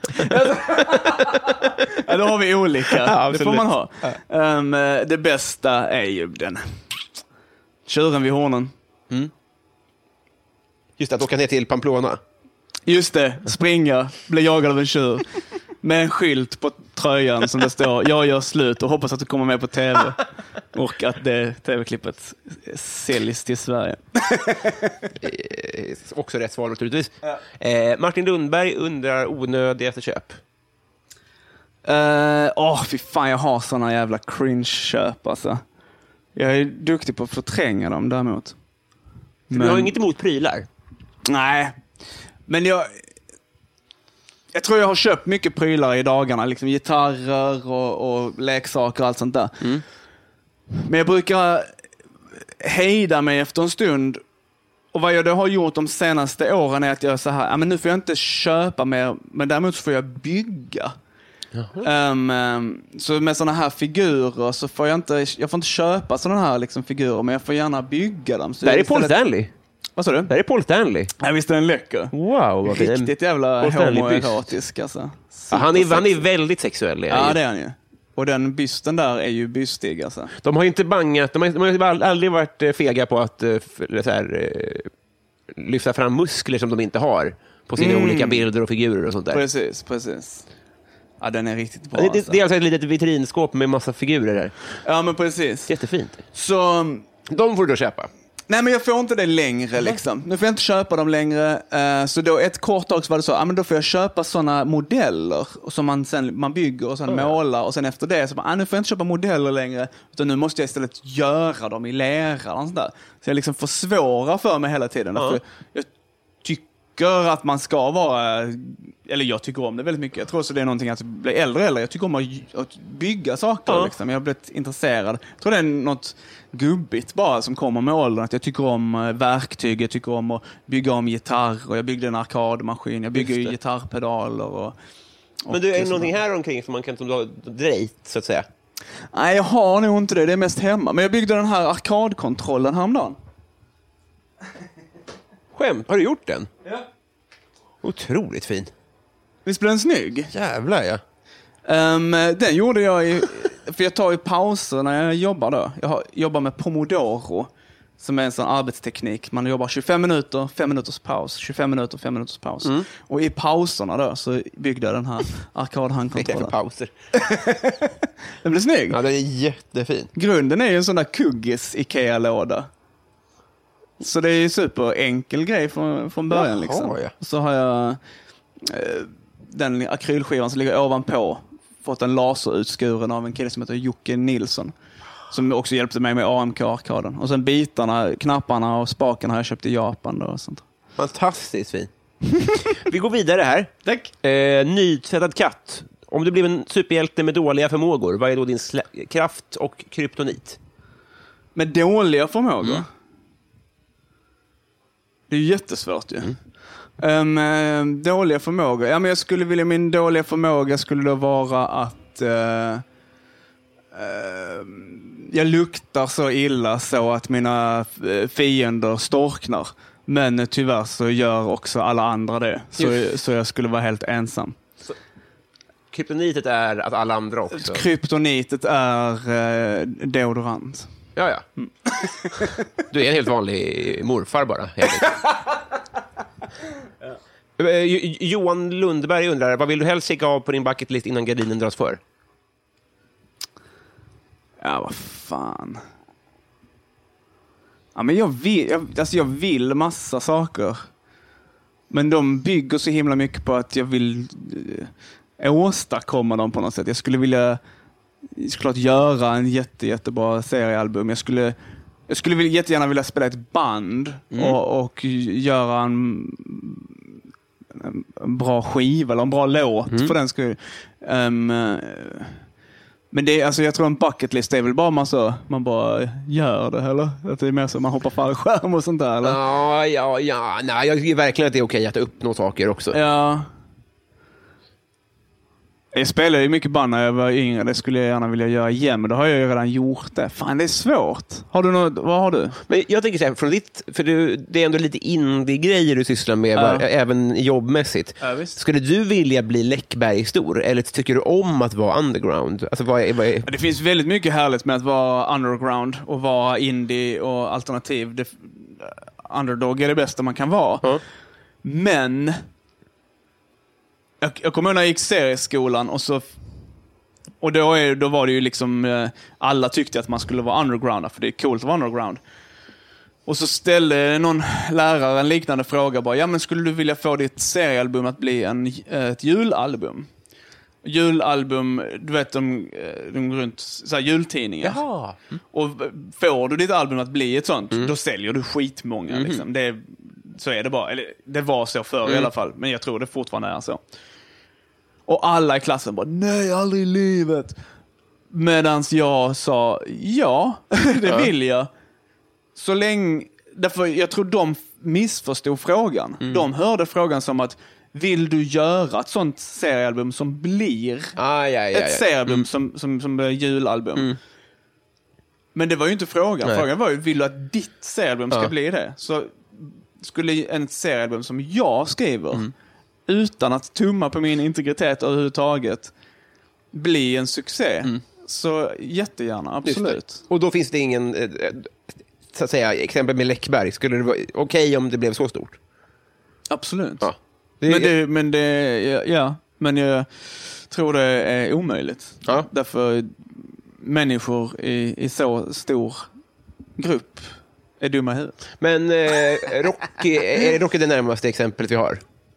Ja, då har vi olika. Ja, det får man ha. Ja. Um, det bästa är ju den. Tjuren vid hornen. Mm. Just att åka ner till Pamplona. Just det, springa, bli jagad av en tjur. Med en skylt på tröjan som det står, jag gör slut och hoppas att du kommer med på tv. Och att det tv-klippet säljs till Sverige. Också rätt svar naturligtvis. Ja. Eh, Martin Lundberg undrar onödigaste köp. Åh, uh, oh, fy fan, jag har såna jävla cringe-köp alltså. Jag är duktig på att förtränga dem däremot. Men... Du har inget emot prylar? Nej, men jag... Jag tror jag har köpt mycket prylar i dagarna. Liksom gitarrer och, och leksaker och allt sånt där. Mm. Men jag brukar hejda mig efter en stund. Och vad jag då har gjort de senaste åren är att jag så här, ja, men nu får jag inte köpa mer, men däremot får jag bygga. Um, um, så med såna här figurer så får jag inte, jag får inte köpa såna här liksom figurer, men jag får gärna bygga dem. Så det här är istället... Paul Stanley. Vad sa du? Det här är Paul Stanley. Ja, visst är den läcker. Wow, vad fin. Riktigt jävla homoerotisk alltså. Ja, han, är, han är väldigt sexuell. Ja, ju. Det är han ju. Och den bysten där är ju bystig alltså. De har ju inte bangat, de har, de har aldrig varit fega på att så här, lyfta fram muskler som de inte har på sina mm. olika bilder och figurer och sånt där. Precis, precis. Ja, den är riktigt bra. Ja, det, alltså. det är alltså ett litet vitrinskåp med massa figurer där. Ja, men precis. Jättefint. Så de får du då köpa. Nej, men jag får inte det längre liksom. Nu får jag inte köpa dem längre. Uh, så då ett kort tag så var det så, ja, men då får jag köpa såna modeller som man sen man bygger och sen mm. målar, och sen efter det så bara, ah, nu får jag inte köpa modeller längre, utan nu måste jag istället göra dem i lera och sånt där. Så jag liksom försvårar för mig hela tiden. Mm. För jag tycker att man ska vara, eller jag tycker om det väldigt mycket. Jag tror så det är någonting att bli äldre eller jag tycker om att bygga saker mm. liksom. Jag har blivit intresserad. Jag tror det är något gubbigt bara som kommer med åldern, att jag tycker om verktyg, jag tycker om att bygga om gitarr, och jag byggde en arkadmaskin, jag bygger ju gitarrpedaler och, och men du, är det någonting här omkring som man kan ta drejt så att säga? Nej, jag har nog inte det, det är mest hemma, men jag byggde den här arkadkontrollen häromdagen. Skämt, har du gjort den? Ja. Otroligt fin. Visst blev den snygg? Jävlar, ja. Um, den gjorde jag i, för jag tar ju pauser när jag jobbar då. Jag har, jobbar med Pomodoro, som är en sån arbetsteknik. Man jobbar tjugofem minuter, fem minuters paus, tjugofem minuter, fem minuters paus. Mm. Och i pauserna då så byggde jag den här arkadhandkontrollen. Vilka pauser? Den blev snygg. Ja, den är jättefin. Grunden är ju en sån där kuggis Ikea-låda. Så det är ju superenkel grej från, från början. Jaha, liksom. Ja. Så har jag eh, den akrylskivan som ligger ovanpå fått en laserutskuren av en kille som heter Jocke Nilsson, som också hjälpte mig med A M K-arkaden. Och sen bitarna, knapparna och spaken har jag köpt i Japan då och sånt. Fantastiskt fin. Vi går vidare här. Tack. Eh, nytvättad katt. Om du blev en superhjälte med dåliga förmågor, vad är då din slä- kraft och kryptonit? Med dåliga förmågor? Mm. Det är jättesvårt ju. Mm. Um, dåliga förmågor. Ja, men jag skulle vilja, min dåliga förmåga skulle då vara att uh, uh, jag luktar så illa så att mina fiender storknar. Men tyvärr så gör också alla andra det. Så, så jag skulle vara helt ensam. Så, kryptonitet är att alla andra också? Kryptonitet är uh, deodorant. Ja, ja. Mm. Du är en helt vanlig morfar bara. Ja. Johan Lundberg undrar, vad vill du helst checka av på din bucket list innan gardinen dras för? Ja, vad fan. Ja, men jag vill, jag, alltså jag vill massa saker. Men de bygger så himla mycket på att jag vill äh, åstadkomma dem på något sätt. Jag skulle vilja såklart göra en jätte, jättebra seriealbum. Jag skulle, jag skulle vilja, jättegärna vilja spela ett band mm. och, och göra en, en bra skiva eller en bra låt mm. för den skulle. Um, men det, alltså jag tror en bucket list är väl bara man så man bara gör det, eller? Att det är mer så man hoppar fallskärm och sånt där, eller? Ja, ja, ja. Nej, jag tycker verkligen att det är okej att uppnå saker också. Ja. Jag spelade ju mycket band när jag var yngre. Det skulle jag gärna vilja göra igen, men då har jag ju redan gjort det. Fan, det är svårt. Har du något, vad har du? Men jag tänker så här, från ditt, för du, det är ändå lite indie-grejer du sysslar med, ja. var, även jobbmässigt. Ja, visst. Skulle du vilja bli Läckberg-stor? Eller tycker du om att vara underground? Alltså, vad är, vad är... Det finns väldigt mycket härligt med att vara underground och vara indie och alternativ. Det, underdog är det bästa man kan vara. Ja. Men... Jag, jag kommer ihåg när jag gick serieskolan och så och då, är, då var det ju liksom eh, alla tyckte att man skulle vara underground, för det är coolt att vara underground. Och så ställde någon lärare en liknande fråga bara, ja men skulle du vilja få ditt seriealbum att bli en, ett julalbum? Julalbum, du vet de, de runt så här, jultidningar. Jaha. Mm. Och får du ditt album att bli ett sånt, mm. då säljer du skitmånga mm. liksom. Det är, så är det bara, eller det var så förr mm. i alla fall, men jag tror det fortfarande är så. Och alla i klassen bara, nej, aldrig i livet. Medans jag sa, ja, det ja. vill jag. Så länge, därför jag tror de missförstod frågan. Mm. De hörde frågan som att, vill du göra ett sånt seriealbum som blir ah, ja, ja, ja. ett seriealbum mm. som, som, som blir julalbum? Mm. Men det var ju inte frågan. Nej. Frågan var ju, vill du att ditt seriealbum ska ja. bli det? Så skulle en seriealbum som jag skriver mm. utan att tumma på min integritet överhuvudtaget bli en succé. Mm. Så jättegärna, absolut. Och då finns det ingen, så att säga, exempel med Läckberg. Skulle det vara okej okay om det blev så stort? Absolut. Ja. Det är... Men, det, men det, ja, ja, men jag tror det är omöjligt. Ja. Därför människor i, i så stor grupp är dumma i huvudet. Men eh, Rocky, är Rocky det närmaste exemplet vi har?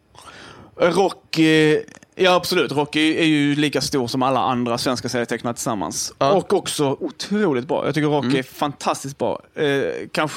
Rocky, ja absolut. Rocky är ju lika stor som alla andra svenska serietecknare tillsammans. Ja. Och också otroligt bra. Jag tycker Rocky mm. är fantastiskt bra. Eh, kanske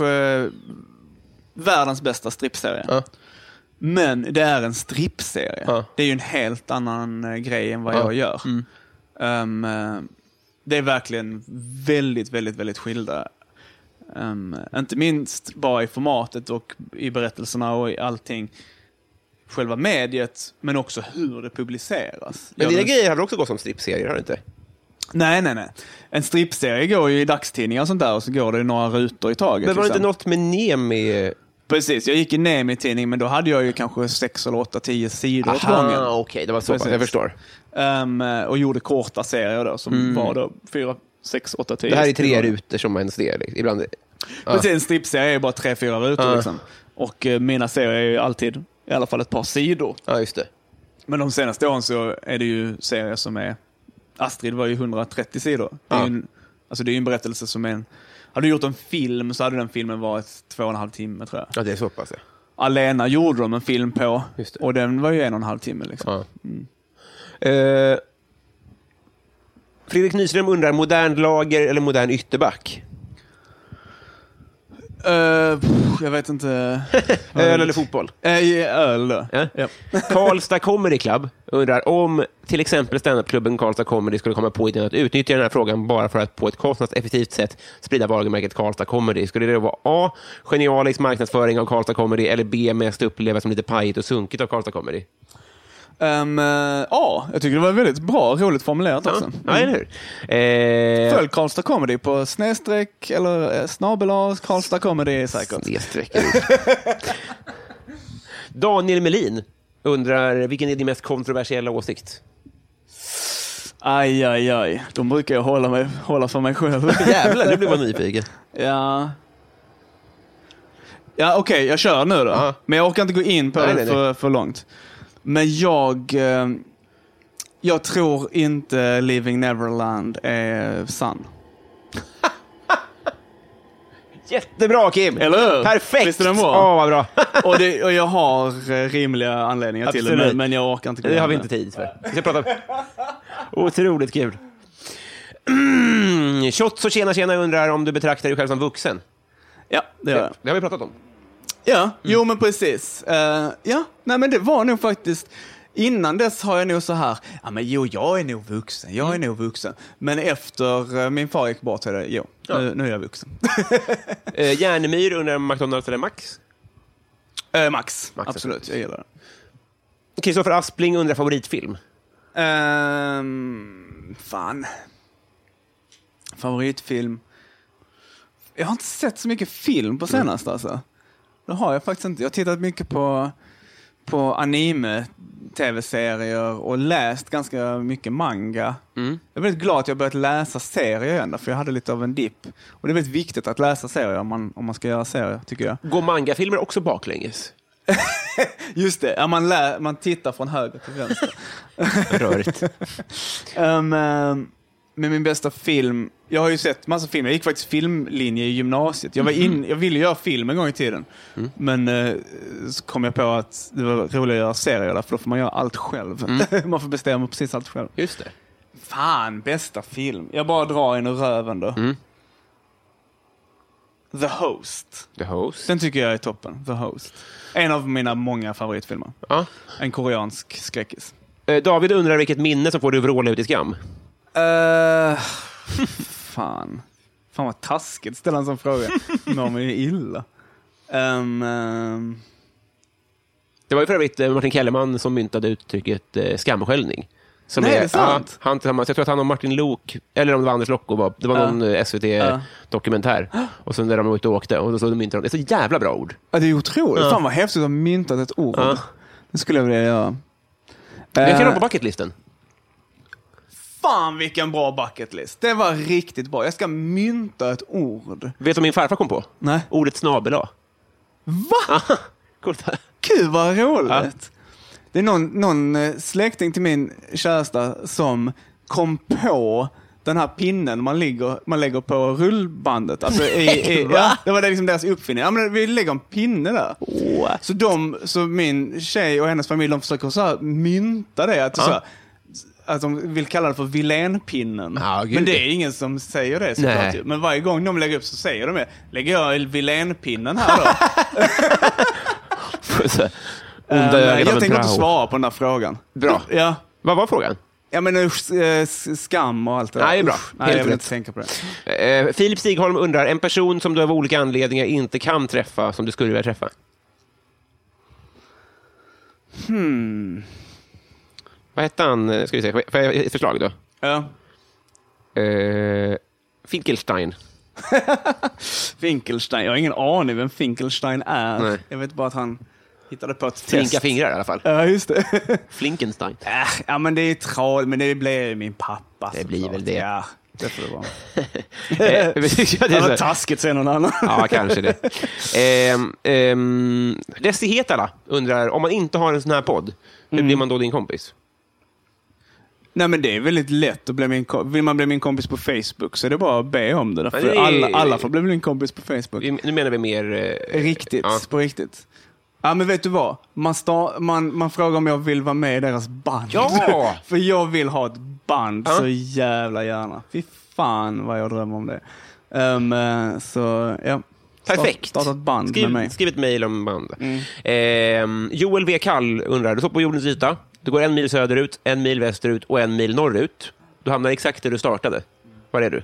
världens bästa strippserie. Ja. Men det är en strippserie. Ja. Det är ju en helt annan grej än vad ja. jag gör. Mm. Um, det är verkligen väldigt, väldigt, väldigt skilda. Um, inte minst bara i formatet och i berättelserna och i allting. Själva mediet, men också hur det publiceras. Men dina grejer har också gått som strippserier, har det inte? Nej, nej, nej. En strippserie går ju i dagstidningar och sånt där, och så går det några rutor i taget. Men var det liksom. inte något med Nemi? Precis, jag gick i Nemi-tidning, men då hade jag ju kanske sex eller åtta, tio sidor åt gången. okej, okay, det var så. Precis. Jag förstår. Um, och gjorde korta serier då, som mm. var då fyra, sex, åtta, tio. Det här är tre rutor som man ser. Liksom. Ibland. Ja. Precis, en strippserie är bara tre, fyra rutor. Ja. Liksom. Och uh, mina serier är ju alltid i alla fall ett par sidor. Ja, just det. Men de senaste åren så är det ju serier som är... Astrid var ju hundratrettio sidor. Det är, ja. ju en, alltså det är ju en berättelse som är en... Hade du gjort en film så hade den filmen varit två och en halv timme, tror jag. Ja, det är så pass. Ja. Alena gjorde de en film på. Och den var ju en och en halv timme. Liksom. Ja. Mm. Uh, Fredrik Nyström undrar, modern lager eller modern ytterback? Uh, jag vet inte. Öl eller fotboll? Uh, öl då. Ja? Ja. Karlstad Comedy Club undrar om till exempel standupklubben Karlstad Comedy skulle komma på idén att utnyttja den här frågan bara för att på ett kostnadseffektivt sätt sprida varumärket Karlstad Comedy. Skulle det vara A, genialisk marknadsföring av Karlstad Comedy, eller B, mest upplevas som lite pajigt och sunkigt av Karlstad Comedy? Um, uh, ja, jag tycker det var väldigt bra, roligt formulerat ja. också. Mm. Ja, eller hur? Eh... Följ Karlstad Comedy på snedstreck eller eh, snabel-a Karlstad Comedy säkert. Snedstreck. Daniel Melin undrar, vilken är din mest kontroversiella åsikt? Aj, aj, aj. De brukar jag hålla, mig, hålla för mig själv. Jävlar, nu blir man nyfiken. Ja. Ja, okej, okay, jag kör nu då. Aha. Men jag orkar inte gå in på nej, det nej, för, nej. för långt. Men jag eh, jag tror inte Living Neverland är sann. Jättebra, Kim. Eller hur? Perfekt. Visst är den bra? Åh, vad bra. och, det, och jag har rimliga anledningar Absolut. till det, men, men jag orkar inte gå in. Det har vi inte tid för. Vi ska prata. Otroligt kul. Mm. Shots och tjena tjena undrar om du betraktar dig själv som vuxen. Ja, det gör jag. Det har vi pratat om. Ja, mm. jo men precis. Uh, ja, nej men det var nog faktiskt... Innan dess har jag nog så här, ja men jo, jag är nog vuxen, jag är mm. nog vuxen. Men efter uh, min far gick bort, så är det, jo, ja. nu, nu är jag vuxen. uh, Järnemyr undrar McDonalds eller Max? Uh, Max, Max, absolut, jag gillar det. Kristoffer Aspling undrar favoritfilm? Uh, fan. Favoritfilm? Jag har inte sett så mycket film på senaste, mm. alltså. Det har jag faktiskt inte. Jag har tittat mycket på, på anime, tv-serier och läst ganska mycket manga. Mm. Jag är väldigt glad att jag börjat läsa serier igen, för jag hade lite av en dipp. Och det är väldigt viktigt att läsa serier om man, om man ska göra serier, tycker jag. Går manga-filmer också baklänges? Just det, ja, man, lä- man tittar från höger till vänster. Rörigt. um, um, med min bästa film, jag har ju sett massa filmer. Jag gick faktiskt filmlinje i gymnasiet. Jag var in, jag ville göra film en gång i tiden. Mm. Men eh, så kom jag på att det var roligt att göra serier, för då får man göra allt själv. Mm. Man får bestämma precis allt själv. Just det. Fan, bästa film. Jag bara drar in ur röven då. Mm. The Host. The Host. Den tycker jag är toppen. The Host. En av mina många favoritfilmer. Ja. En koreansk skräckis. Eh, David undrar vilket minne som får du vråla ut i skam. Uh, fan. Fan vad taskigt ställa en sån fråga. Når mig illa. Um, um, Det var ju för övrigt Martin Kellerman som myntade uttrycket eh, skamskällning. Som Nej, är, det är sant. Ja, han tillsammans, jag tror att han och Martin Lok, eller om det var Anders Locko, var, det var Ja. någon S V T-dokumentär. Ja. Och sen när de var ute och åkte, och så myntade de. Det är så jävla bra ord. Ja, det är otroligt. Ja. Fan vad häftigt att ha myntat ett ord. Ja. Det skulle jag vilja göra. Jag kan Eh, ha på bucketlisten. Fan vilken bra bucketlist. Det var riktigt bra. Jag ska mynta ett ord. Vet du vad min farfar kom på? Nej. Ordet snabel-a. Va? Coolt. Gud vad roligt. Ja. Det är någon, någon eh, släkting till min käresta som kom på den här pinnen man lägger, man lägger på rullbandet. Alltså i, i, ja, det var det liksom deras uppfinning. Ja, men vi lägger en pinne där. Oh. Så, de, så min tjej och hennes familj, de försöker så här mynta det. Att, Ja. så här, att de vill kalla det för Villainpinnen. Ja, gud. Men det är ingen som säger det såklart. Nej. Ju. Men varje gång de lägger upp så säger de det. Lägger jag Villainpinnen här då? Så, Uh, onda ögat av jag en tänker inte prao. svara på den här frågan. Bra. Ja. Vad var frågan? Ja, men uh, skam och allt det där. Nej, bra. Usch, nej, Helt jag vill rätt. inte tänka på det. Eh, Filip Stigholm undrar, en person som du av olika anledningar inte kan träffa, som du skulle vilja träffa? Hmm. Vad hette han? Ska vi se, får jag ett förslag då? Ja. Eh, Finkelstein. Finkelstein. Jag har ingen aning vem Finkelstein är. Nej. Jag vet bara att han hittade på ett Flinka test. fingrar i alla fall. Ja, just det. Flinkenstein. Äh, ja, men det är troll, men det blir min pappa. Det blir såklart. väl det. Ja, det får det vara. Eh, det är Det var så- taskigt, säger någon annan. Ja, kanske det. Ehm, ehm, Desi Hetala undrar, om man inte har en sån här podd, hur blir man då din kompis? Nej, men det är väldigt lätt att bli min kom- vill man bli min kompis på Facebook så är det bara att be om det. För det är- alla, alla får bli min kompis på Facebook. Vi- Nu menar vi mer... Eh, Riktigt, Ja. på riktigt. Ja, men vet du vad? Man, sta- man, man frågar om jag vill vara med i deras band. Ja! För jag vill ha ett band Ja. så jävla gärna. Fy fan vad jag drömmer om det. Um, eh, så, ja. Perfekt. Start, starta ett band Skriv, med mig. skriv ett mejl om band. Ehm, Joel V. Kall undrar, du står på jordens yta. Du går en mil söderut, en mil västerut och en mil norrut. Du hamnar exakt där du startade. Var är du?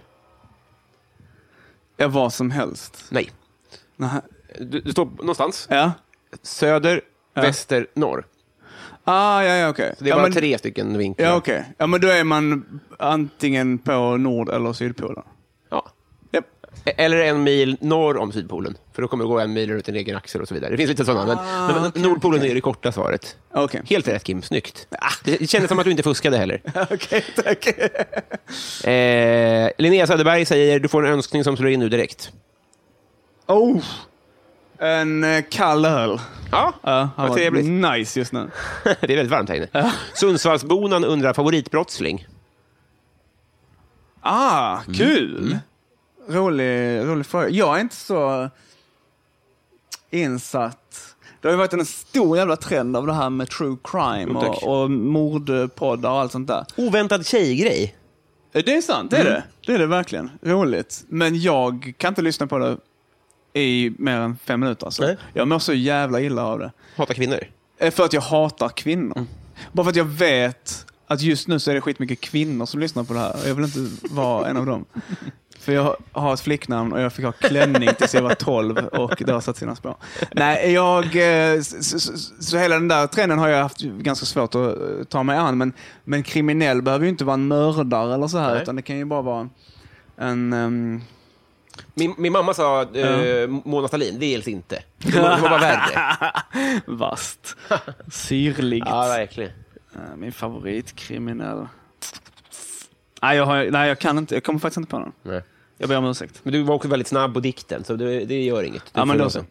Ja, vad som helst. Nej. Nähä. Du, du står någonstans. Ja. Söder, Ja. väster, norr. Ah, ja, ja, okej. Så det är ja, bara men, tre stycken vinklar. Ja, okej. Ja, men då är man antingen på nord- eller sydpolen. Ja. Japp. Eller en mil norr om Sydpolen. För då kommer det gå en mil runt en egen axel och så vidare. Det finns lite sådana. Men, Ah, men okej, Nordpolen okej. är det korta svaret. Okej. Helt rätt, Kim. Snyggt. Det kändes som att du inte fuskade heller. Okej, tack. Eh, Linnea Söderberg säger, du får en önskning som slår in nu direkt. Oh! En eh, kall öl. Ja, Ja, vad vad trevligt. nice just nu. Det är väldigt varmt här inne. Sundsvallsbonan undrar, favoritbrottsling? Ah, Mm. kul! Rolig, rolig fråga. Jag är inte så insatt. Det har ju varit en stor jävla trend av det här med true crime Jo, tack. och, och mordpoddar och allt sånt där. Oväntad tjejgrej. Det är sant, det är det. Det är det verkligen. Roligt. Men jag kan inte lyssna på det i mer än fem minuter. Alltså. Nej. Jag mår så jävla illa av det. Hatar kvinnor. Eh, För att jag hatar kvinnor. Bara för att jag vet att just nu så är det skitmycket kvinnor som lyssnar på det här. Och jag vill inte vara en av dem. För jag har ett flicknamn och jag fick ha klänning tills jag var tolv och det har satt sina spår. Nej, jag... eh, Så, så, så hela den där trenden har jag haft ganska svårt att eh, ta mig an. Men, men kriminell behöver ju inte vara en mördare eller så här. Nej. Utan det kan ju bara vara en... ehm, Min, min mamma sa, eh, Mona Sahlin, det gills inte. Det var, det var bara värre. vast. Syrligt. Ja, verkligen. Eh, Min favoritkriminell. Nej, jag, har, nej, jag kan inte. Jag kommer faktiskt inte på den. Nej. Jag ber om ursäkt. Men du var också väldigt snabb på dikten, så det, det gör inget. Du Ja, men får då så.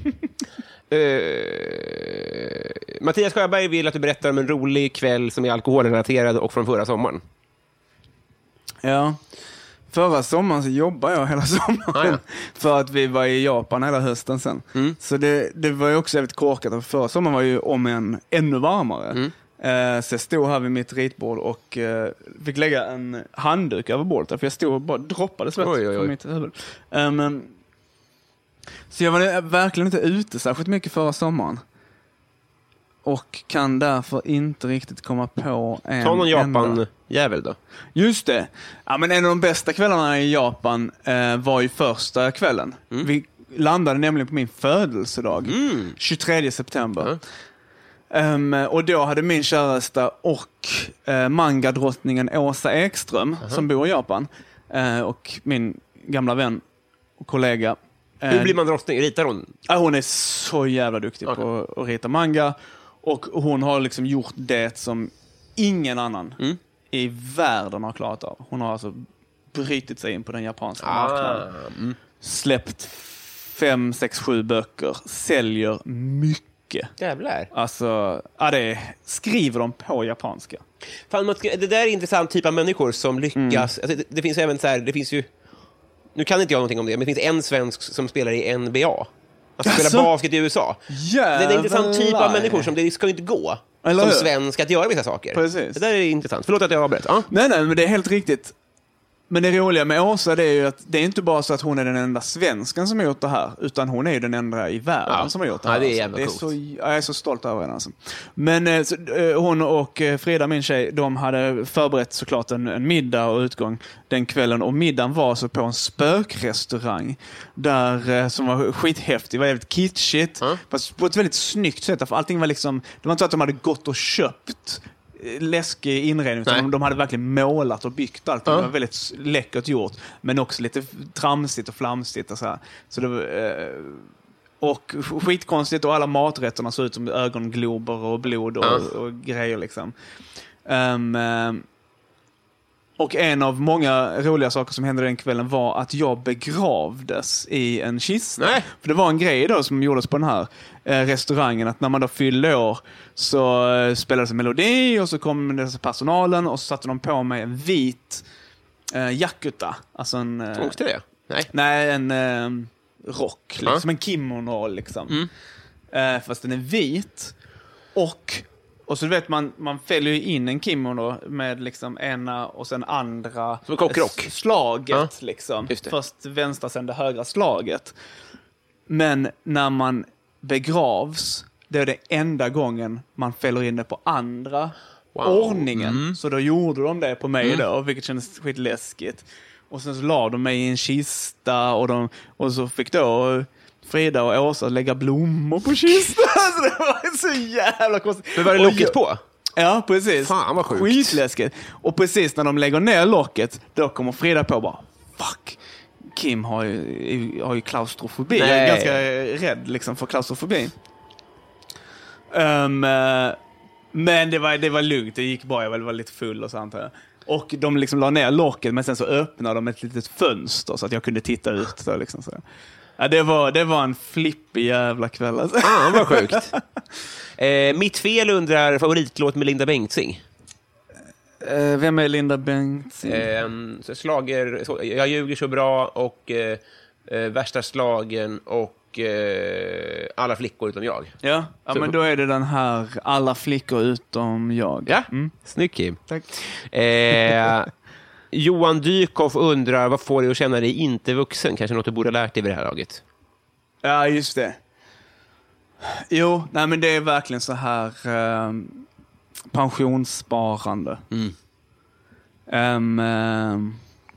Eh, Mattias Sjöberg vill att du berättar om en rolig kväll som är alkoholrelaterad och från förra sommaren. Ja. Förra sommaren så jobbade jag hela sommaren. Ah, ja. För att vi var i Japan hela hösten sen. Mm. Så det, det var ju också väldigt korkat. För förra sommaren var ju om en ännu varmare. Mm. Eh, så jag stod här vid mitt ritbord och eh, fick lägga en handduk över bordet. För jag stod och bara droppade svett Oj, oj, oj. från mitt huvud. Um, så jag var verkligen inte ute särskilt mycket förra sommaren. Och kan därför inte riktigt komma på en Ta någon enda. Japan-jävel då. Just det. Ja, men en av de bästa kvällarna i Japan eh, var ju första kvällen. Vi landade nämligen på min födelsedag. Mm. tjugotredje september. Um, och då hade min käresta och uh, manga-drottningen Åsa Ekström, uh-huh. som bor i Japan, uh, och min gamla vän och kollega. Uh, Hur blir man drottning? Ritar hon? Uh, hon är så jävla duktig okay. på att rita manga. Och hon har liksom gjort det som ingen annan mm. i världen har klarat av. Hon har alltså brytit sig in på den japanska ah. marknaden. Mm. Släppt fem, sex, sju böcker. Säljer mycket. Jävlar. Alltså, ja, det skriver de på japanska. Fan, det där är en intressant typ av människor som lyckas. Mm. Alltså, det, det finns även så här, det finns ju, nu kan inte jag någonting om det, men det finns en svensk som spelar i N B A. Alltså, alltså spelar basket i U S A. Jävlar. Det är en intressant typ av människor som det ska ju inte gå. Eller som hur? Svensk att göra vissa saker. Precis. Det där är intressant. Förlåt att jag avbröt. Ja. Nej, nej, men det är helt riktigt. Men det roliga med Åsa, det är ju att det är inte bara så att hon är den enda svensken som har gjort det här, utan hon är ju den enda i världen ja. som har gjort det här. Ja, det är jävla det är coolt. så, jag är så stolt över henne. Alltså. Men så, hon och Frida, min tjej, de hade förberett såklart en, en middag och utgång den kvällen. Och middagen var så på en spökrestaurang där, som var skithäftig, var jävligt kitschigt. Mm. Fast på ett väldigt snyggt sätt. För allting var liksom, det var inte så att de hade gått och köpt läskig inredning, utan de hade verkligen målat och byggt allt. Det var väldigt läckert gjort, men också lite tramsigt och flamsigt och så här. Så det var, eh, och skitkonstigt, och alla maträtterna såg ut som ögonglober och blod och, mm. och grejer liksom. Um, um, och en av många roliga saker som hände den kvällen var att jag begravdes i en kista. Nej. För det var en grej då som gjordes på den här eh, restaurangen, att när man då fyllde år så eh, spelades en melodi och så kom dessa personalen och så satte de på mig en vit eh, jakuta. Alltså en... Eh, Tog det? Nej. Nej, en eh, rock. Liksom, mm. en kimono liksom. Mm. Eh, fast den är vit. Och... Och så vet man, man fäller ju in en kimono med liksom ena och sen andra som kockrock. slaget ja. liksom. Först vänstra, sen det högra slaget. Men när man begravs, det är det enda gången man fäller in det på andra wow. ordningen. Mm. Så då gjorde de det på mig mm. då, vilket kändes skitläskigt. Och sen så la de mig i en kista och, de, och så fick då Frida och Åsa lägga blommor på kistan. Så det var så jävla konstigt. Men var det locket på? Ja, precis. Fan vad sjukt. Skitläskigt. Och precis när de lägger ner locket, då kommer Frida på bara, fuck, Kim har ju, har ju klaustrofobi. Nej. Jag är ganska rädd liksom för klaustrofobi. Um, men det var, det var lugnt, det gick bra, jag var lite full och sånt här. Och de liksom la ner locket, men sen så öppnade de ett litet fönster så att jag kunde titta ut. Så liksom så. Ja, det var, det var en flippig jävla kväll. Alltså. Ah, vad sjukt. eh, mitt fel undrar favoritlåt med Linda Bengtzing. Eh, vem är Linda Bengtzing? Eh, så slager, så, jag ljuger så bra och eh, eh, värsta slagen och eh, alla flickor utom jag. Ja, ja men då är det den här alla flickor utom jag. Ja, mm. Snygg Kim. Tack. Eh, Johan Dykhoff undrar, vad får dig att känna dig inte vuxen? Kanske något du borde ha lärt dig vid det här laget. Ja, just det. Jo, nej men det är verkligen så här eh, pensionssparande. Mm. Um, um,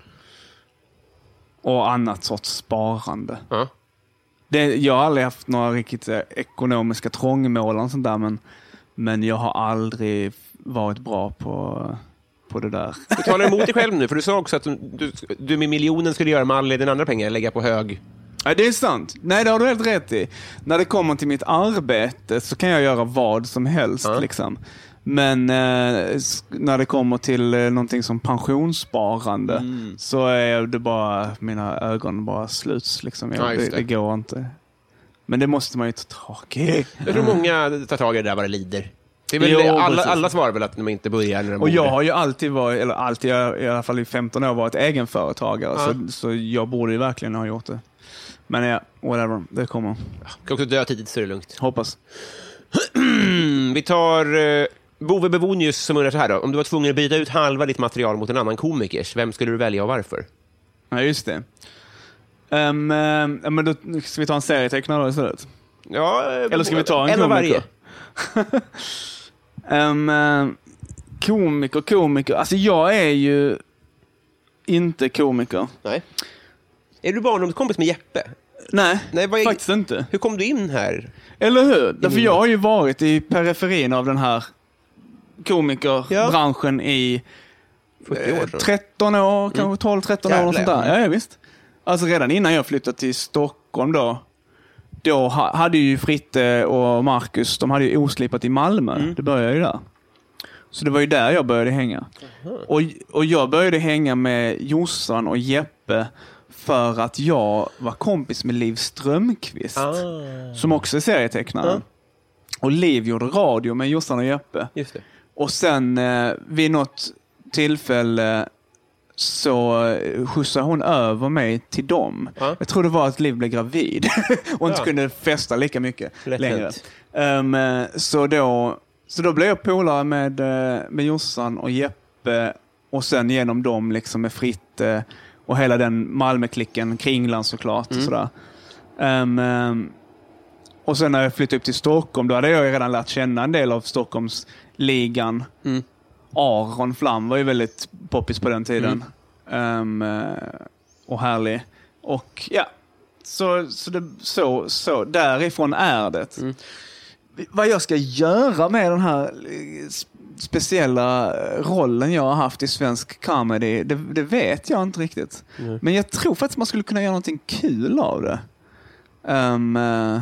och annat sorts sparande. Uh. Det, jag har aldrig haft några riktigt eh, ekonomiska trångmål och sånt där, men, men jag har aldrig varit bra på... på det där. Du talar emot dig själv nu, för du sa också att du, du, du med miljonen skulle göra med alla dina andra pengar, lägga på hög. Ja, det är sant. Nej, det har du helt rätt i. När det kommer till mitt arbete så kan jag göra vad som helst. Ja. Liksom. Men eh, när det kommer till eh, någonting som pensionssparande mm. så är det bara, mina ögon bara sluts. Liksom. Jag, ja, det. Det, det går inte. Men det måste man ju ta tag i. Jag tror många tar tag i det där vad det lider. Det är väl jo, alla, alla svarar väl att de inte börjar när de Och jag har ju alltid varit, eller alltid, i alla fall i femton år varit egenföretagare. Ja. Så, så jag borde ju verkligen ha gjort det. Men ja, whatever, det kommer. Ja, kan också dö tidigt så är det lugnt. Hoppas. Vi tar uh, Bove Bevonius som undrar så här då. Om du var tvungen att byta ut halva ditt material mot en annan komikers, vem skulle du välja och varför? Ja, just det. Um, uh, men då ska vi ta en serietecknare då istället? Ja, eller ska vi ta en, en komiker? Um, uh, komiker, komiker. Alltså jag är ju inte komiker. Nej. Är du barndomskompis med Jeppe? Nej, Nej vad är... faktiskt inte. Hur kom du in här? Eller hur? Därför jag har ju varit i periferin av den här komikerbranschen ja. i år, tretton år, kanske mm. tolv tretton år och sånt där. Ja, ja, visst. Alltså redan innan jag flyttade till Stockholm då, då hade ju Fritte och Marcus, de hade ju oslipat i Malmö. Mm. Det började ju där. Så det var ju där jag började hänga. Mm. Och, och jag började hänga med Jossan och Jeppe för att jag var kompis med Liv Strömqvist. Ah. Som också är serietecknare. Mm. Och Liv gjorde radio med Jossan och Jeppe. Just det. Och sen eh, vid något tillfälle så skjutsade hon över mig till dem. Ja. Jag tror det var att Liv blev gravid och inte ja. kunde festa lika mycket Lätt längre. Um, så, då, så då blev jag polare med, med Jossan och Jeppe och sen genom dem liksom med Fritte och hela den Malmöklicken, Kringland såklart. Mm. Och, sådär. Um, um, och sen när jag flyttade upp till Stockholm, då hade jag redan lärt känna en del av Stockholms ligan. Mm. Aron Flam var ju väldigt poppis på den tiden. Mm. Um, och härlig. Och ja, så, så, det, så, så därifrån är det. Mm. Vad jag ska göra med den här speciella rollen jag har haft i svensk comedy, det, det vet jag inte riktigt. Mm. Men jag tror faktiskt man skulle kunna göra någonting kul av det. Um, uh,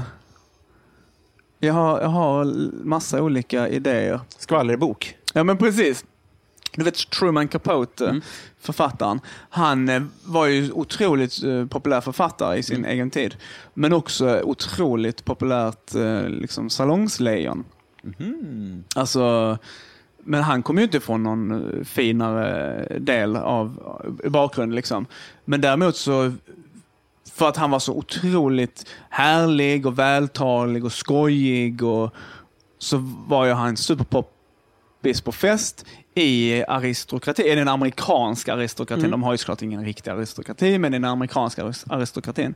jag, har, jag har massa olika idéer. Skvallerbok. Ja, men precis. Du vet Truman Capote, mm. författaren. Han eh, var ju otroligt eh, populär författare i sin mm. egen tid. Men också otroligt populärt eh, liksom salongslejon. Mm. Alltså, men han kom ju inte från någon finare del av bakgrunden liksom. Men däremot så, för att han var så otroligt härlig och vältalig och skojig och så var ju han superpoppis på fest i aristokrati, i den amerikanska aristokratin. Mm. De har ju såklart ingen riktig aristokrati, men den amerikanska aristokratin.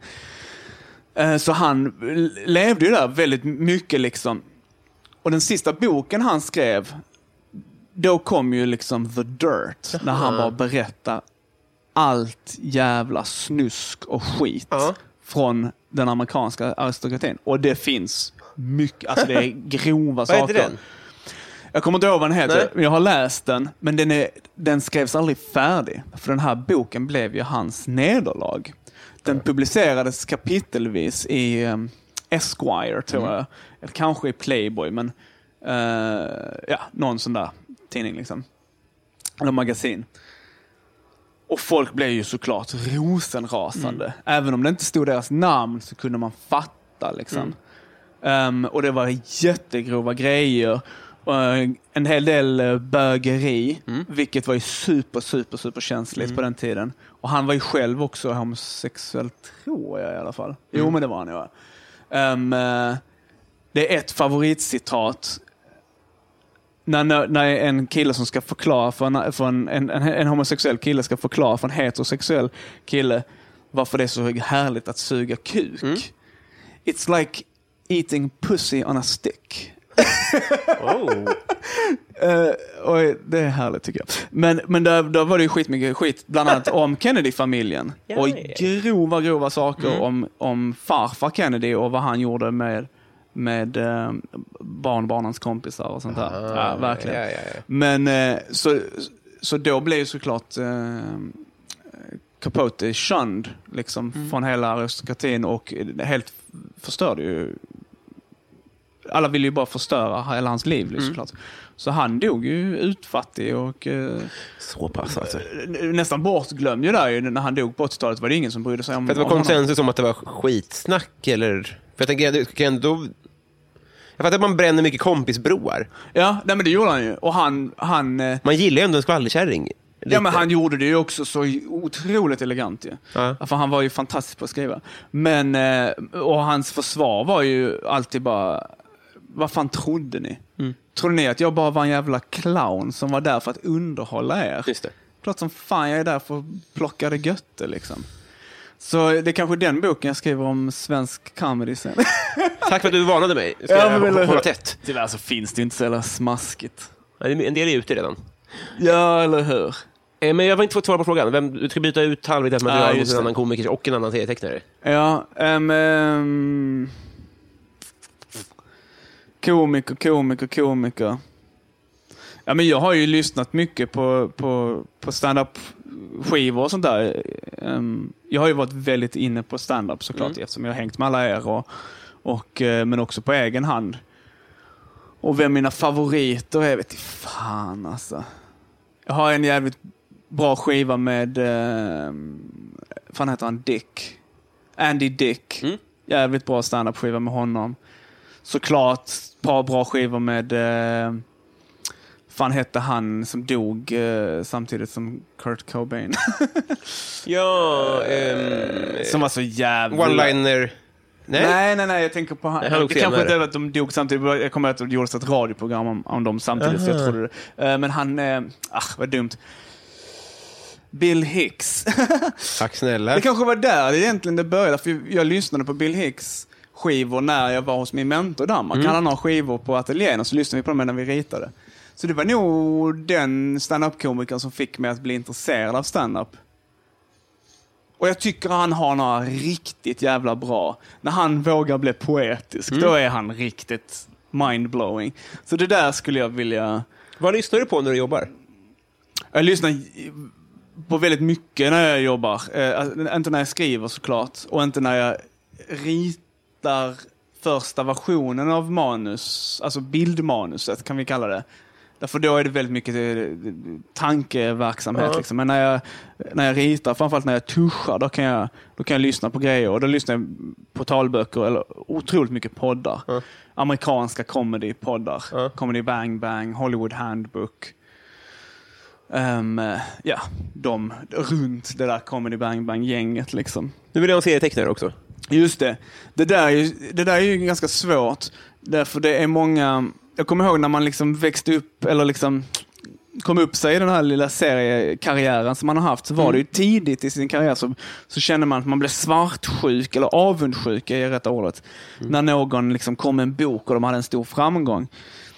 Så han levde ju där väldigt mycket liksom. Och den sista boken han skrev, då kom ju liksom The Dirt, när han bara berättar allt jävla snusk och skit uh-huh. från den amerikanska aristokratin. Och det finns mycket, alltså det är grova saker. Vad heter den? Jag kommer inte ihåg vad den heter. Nej. Jag har läst den, men den, är, den skrevs aldrig färdig. För den här boken blev ju hans nederlag. Den publicerades kapitelvis i um, Esquire, tror mm. jag. Eller kanske i Playboy, men uh, ja, någon sån där tidning liksom. Eller magasin. Och folk blev ju såklart rosenrasande. Mm. Även om det inte stod deras namn så kunde man fatta liksom. Mm. Um, och det var jättegrova grejer. Uh, en hel del bögeri, mm. vilket var ju super, super, super känsligt mm. på den tiden. Och han var ju själv också homosexuell, tror jag i alla fall. Mm. Jo, men det var han ju. Um, uh, det är ett favoritcitat. När, när, när en kille som ska förklara för, en, för en, en, en homosexuell kille ska förklara för en heterosexuell kille varför det är så härligt att suga kuk. Mm. It's like eating pussy on a stick. oh. uh, och det är härligt tycker jag. Men, men där, där var det ju skitmycket skit, bland annat om Kennedy-familjen. Ja, och grova, grova saker mm. om, om farfar Kennedy och vad han gjorde med, med uh, barnbarnens kompisar och sånt där. Ah, ja, verkligen. Ja, ja, ja. Men uh, så, så då blev ju såklart uh, Capote shunned liksom, mm. från hela aristokratin och helt förstörde ju. Alla ville ju bara förstöra hela hans liv mm. såklart. Så han dog ju utfattig och eh, så pass alltså. nästan bortglömd ju där ju. När han dog på åttiotalet var det ingen som brydde sig om. För det var konsensus om att det var skitsnack eller för jag tänker jag kan ändå jag fattar att man bränner mycket kompisbroar. Ja, nej, men det gjorde han ju och han han man gillar ju ändå en skvallerkärring. Lite. Ja, men han gjorde det ju också så otroligt elegant ju. Ja. För han var ju fantastisk på att skriva. Men och hans försvar var ju alltid bara vad fan trodde ni? Mm. Trodde ni att jag bara var en jävla clown som var där för att underhålla er? Just det. Klart som fan jag är där för att plocka det götte liksom. Så det är kanske den boken jag skriver om svensk comedy sen. Tack för att du varnade mig. Ska ja, jag hålla, hålla tätt? Tyvärr så finns det inte så jävla smaskigt. En del är ute redan. Ja, eller hur? Eh, men jag var inte fått svara på frågan. Vem, du ska byta ut halvvitt material ah, mot en annan komiker och en annan serietecknare. Ja, um, um, komiker, komiker, komiker. Ja, men jag har ju lyssnat mycket på, på, på stand-up-skivor och sånt där. Um, jag har ju varit väldigt inne på stand-up såklart, mm. eftersom jag har hängt med alla er och, och, men också på egen hand. Och vem mina favoriter är, vet jag fan alltså. Jag har en jävligt bra skiva med uh, fan heter han, Dick. Andy Dick. Mm. Jävligt bra stand-up skiva med honom. Såklart ett par bra skivor med uh, fan hette han som dog uh, samtidigt som Kurt Cobain. ja, um, som var så jävla one-liner. Nej? nej, nej, nej, jag tänker på han. Det, det kanske inte är att de dog samtidigt. Jag kommer att det gjordes ett radioprogram om, om dem samtidigt, så jag trodde det. Uh, men han, uh, ah, vad dumt. Bill Hicks. Tack snälla. Det kanske var där det egentligen det började, för jag lyssnade på Bill Hicks skivor när jag var hos min mentor i Danmark. Mm. Han har skivor på ateljén och så lyssnade vi på dem när vi ritade. Så det var nog den stand-up-komikern som fick mig att bli intresserad av stand-up. Och jag tycker han har några riktigt jävla bra. När han vågar bli poetisk, mm. då är han riktigt mind-blowing. Så det där skulle jag vilja... Vad lyssnar du på när du jobbar? Jag lyssnar på väldigt mycket när jag jobbar. Eh, inte när jag skriver såklart. Och inte när jag ritar första versionen av manus. Alltså bildmanuset kan vi kalla det. Därför då är det väldigt mycket tankeverksamhet. Uh-huh. Liksom. Men när jag, när jag ritar, framförallt när jag tuschar, då kan jag, då kan jag lyssna på grejer. Och då lyssnar jag på talböcker eller otroligt mycket poddar. Uh-huh. Amerikanska comedy-poddar. Uh-huh. Comedy Bang Bang, Hollywood Handbook. Um, ja, de runt det där Comedy Bang Bang-gänget liksom. Nu vill jag se tecknare också. Just det. Det där, är ju, det där är ju ganska svårt. Därför det är många... Jag kommer ihåg när man liksom växte upp eller liksom kom upp sig i den här lilla seriekarriären som man har haft, så var mm. det ju tidigt i sin karriär så, så känner man att man blev svartsjuk eller avundsjuk i rätta ordet. Mm. När någon liksom kom med en bok och de hade en stor framgång.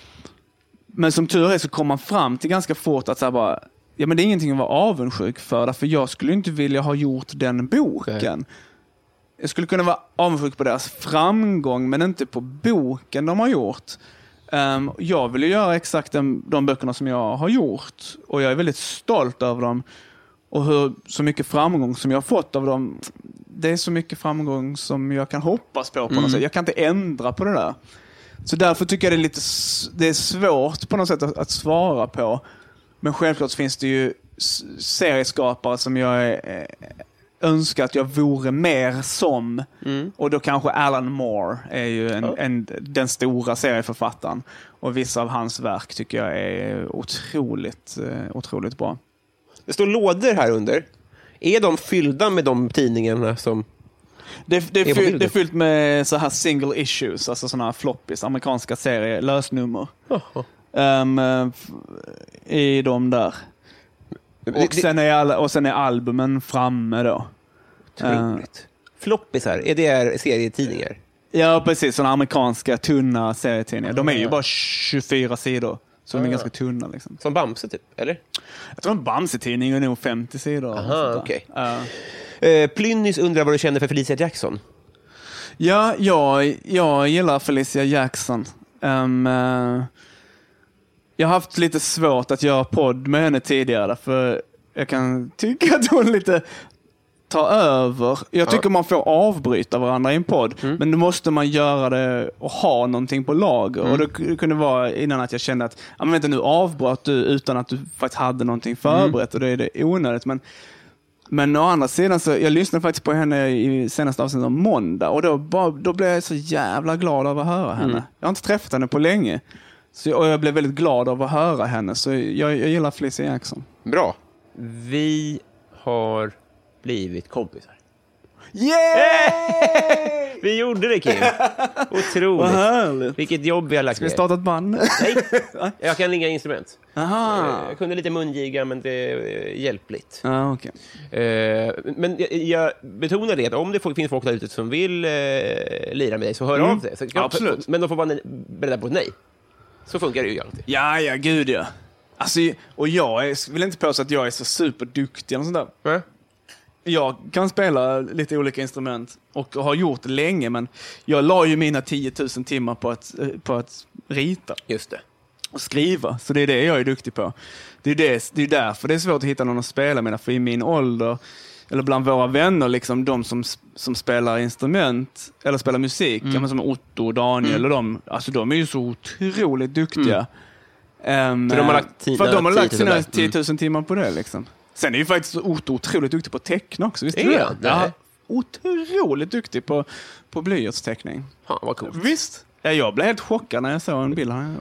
Men som tur är så kom man fram till ganska fort att så här bara, ja men det är ingenting att vara avundsjuk för, därför jag skulle inte vilja ha gjort den boken. Okay. Jag skulle kunna vara avundsjuk på deras framgång men inte på boken de har gjort. Um, jag vill ju göra exakt de, de böckerna som jag har gjort och jag är väldigt stolt över dem och hur så mycket framgång som jag har fått av dem. Det är så mycket framgång som jag kan hoppas på på mm. något sätt. Jag kan inte ändra på det där. Så därför tycker jag det är lite det är svårt på något sätt att, att svara på. Men självklart finns det ju serieskapare som jag är, önskar att jag vore mer som. Mm. Och då kanske Alan Moore är ju en, oh. en, den stora serieförfattaren. Och vissa av hans verk tycker jag är otroligt, otroligt bra. Det står lådor här under. Är de fyllda med de tidningarna som... Det, det, är fyllt, det är fyllt med så här single issues, alltså såna här floppies, amerikanska serier, lösnummer. Oh. Um, i de där. Och sen är, alla, och sen är albumen framme då. Otroligt. Uh, Floppisar, är det serietidningar? Ja, precis. Såna amerikanska tunna serietidningar. De är ju bara tjugofyra sidor. Så de är ah. ganska tunna liksom. Som Bamse typ, eller? Jag tror en Bamse-tidning är nog femtio sidor. Aha, okej. Okay. Uh. Uh, Plynnis undrar vad du känner för Felicia Jackson. Ja, jag, jag gillar Felicia Jackson. Um, uh, jag har haft lite svårt att göra podd med henne tidigare, för jag kan tycka att hon lite tar över. Jag tycker ja. man får avbryta varandra i en podd, mm. men då måste man göra det och ha någonting på lager. Mm. Och det kunde vara innan att jag kände att ja, men vänta, nu avbröt du utan att du faktiskt hade någonting förberett, mm. och det är det onödigt. Men Men å andra sidan så, jag lyssnade faktiskt på henne i senaste avsnittet om måndag, och då, bara, då blev jag så jävla glad av att höra henne. Mm. Jag har inte träffat henne på länge, så, och jag blev väldigt glad av att höra henne, så jag, jag gillar Felicia Jackson. Bra. Vi har blivit kompisar. Yay! Vi gjorde det, Kim. Otroligt. Vad härligt. Vilket jobb vi har lagt Ska vi starta ett band? Nej, jag kan inga instrument. Aha. Jag kunde lite mungiga, men det är hjälpligt. Ah, okay. Men jag, jag betonar det att om det finns folk där ute som vill eh, lira med dig, så hör mm. av sig. Så, absolut. Men de får vara beredda på ett nej. Så funkar det ju alltid. Ja, ja, gud ja. Alltså, och jag är, vill inte påstå att jag är så superduktig eller sånt där. Mm. Jag kan spela lite olika instrument och har gjort det länge, men jag la ju mina tio tusen timmar på att, på att rita. Just det. Och skriva, så det är det jag är duktig på. Det är, det, det är därför det är svårt att hitta någon att spela med, för i min ålder, eller bland våra vänner, liksom, de som, som spelar instrument eller spelar musik, mm. som Otto och Daniel, mm. och de, alltså, de är ju så otroligt duktiga. Mm. Um, för de har lagt, tina, för de har lagt sina tio tusen mm. timmar på det. Liksom. Sen är ju faktiskt Otto otroligt duktig på att teckna också. Visst är det? Ja, otroligt duktig på, på blyertsteckning. Ja, vad coolt. Visst? Ja, jag blev helt chockad när jag såg en bild här.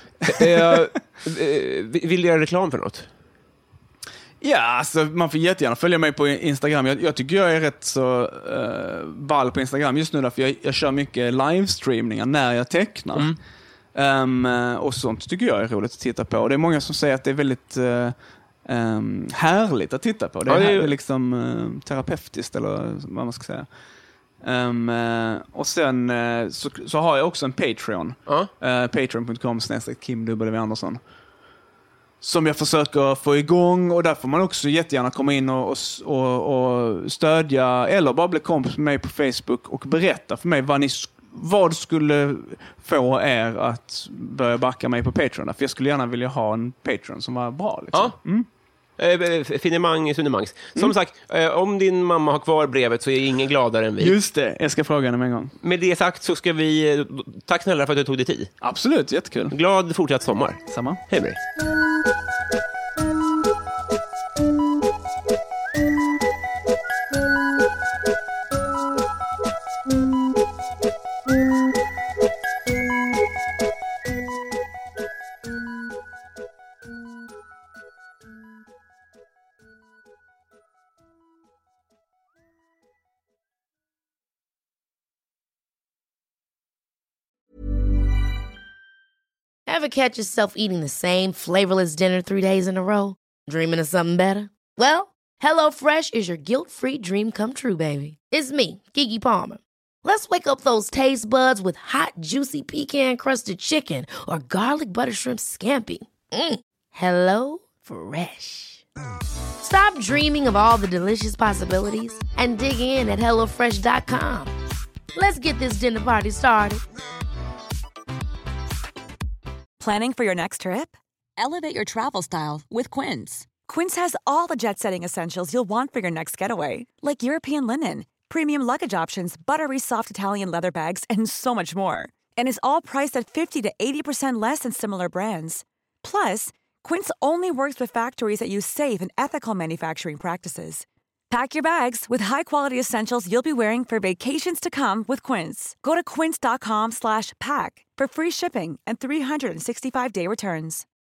Vill du göra reklam för något? Ja, alltså, man får jättegärna följa mig på Instagram. Jag, jag tycker jag är rätt så uh, ball på Instagram just nu, därför jag, jag kör mycket livestreamningar när jag tecknar. Mm. Um, och sånt tycker jag är roligt att titta på. Och det är många som säger att det är väldigt uh, um, härligt att titta på. Det är, ja, det är ju... liksom uh, terapeutiskt, eller vad man ska säga. Um, uh, och sen uh, så, så har jag också en Patreon. Uh. Uh, Patreon punkt com snedstreck Kim W Andersson. Som jag försöker få igång, och där får man också jättegärna komma in och, och, och stödja, eller bara bli kompis med mig på Facebook och berätta för mig vad, ni, vad skulle få er att börja backa mig på Patreon. För jag skulle gärna vilja ha en Patreon som var bra. Liksom. Ja. Mm. Finemang, sunemangs. Som mm. sagt, om din mamma har kvar brevet så är ingen gladare än vi. Just det, jag ska fråga henne en gång. Med det sagt så ska vi... Tack snälla för att du tog dig tid. Absolut, jättekul. Glad fortsatt sommar. Samma. Hej med dig. Ever catch yourself eating the same flavorless dinner three days in a row? Dreaming of something better? Well, HelloFresh is your guilt-free dream come true, baby. It's me, Keke Palmer. Let's wake up those taste buds with hot, juicy pecan-crusted chicken or garlic butter shrimp scampi. Mm. Hello Fresh. Stop dreaming of all the delicious possibilities and dig in at hello fresh dot com. Let's get this dinner party started. Planning for your next trip? Elevate your travel style with Quince. Quince has all the jet-setting essentials you'll want for your next getaway, like European linen, premium luggage options, buttery soft Italian leather bags, and so much more. And is all priced at fifty to eighty percent less than similar brands. Plus, Quince only works with factories that use safe and ethical manufacturing practices. Pack your bags with high-quality essentials you'll be wearing for vacations to come with Quince. Go to quince dot com slash pack for free shipping and three sixty-five day returns.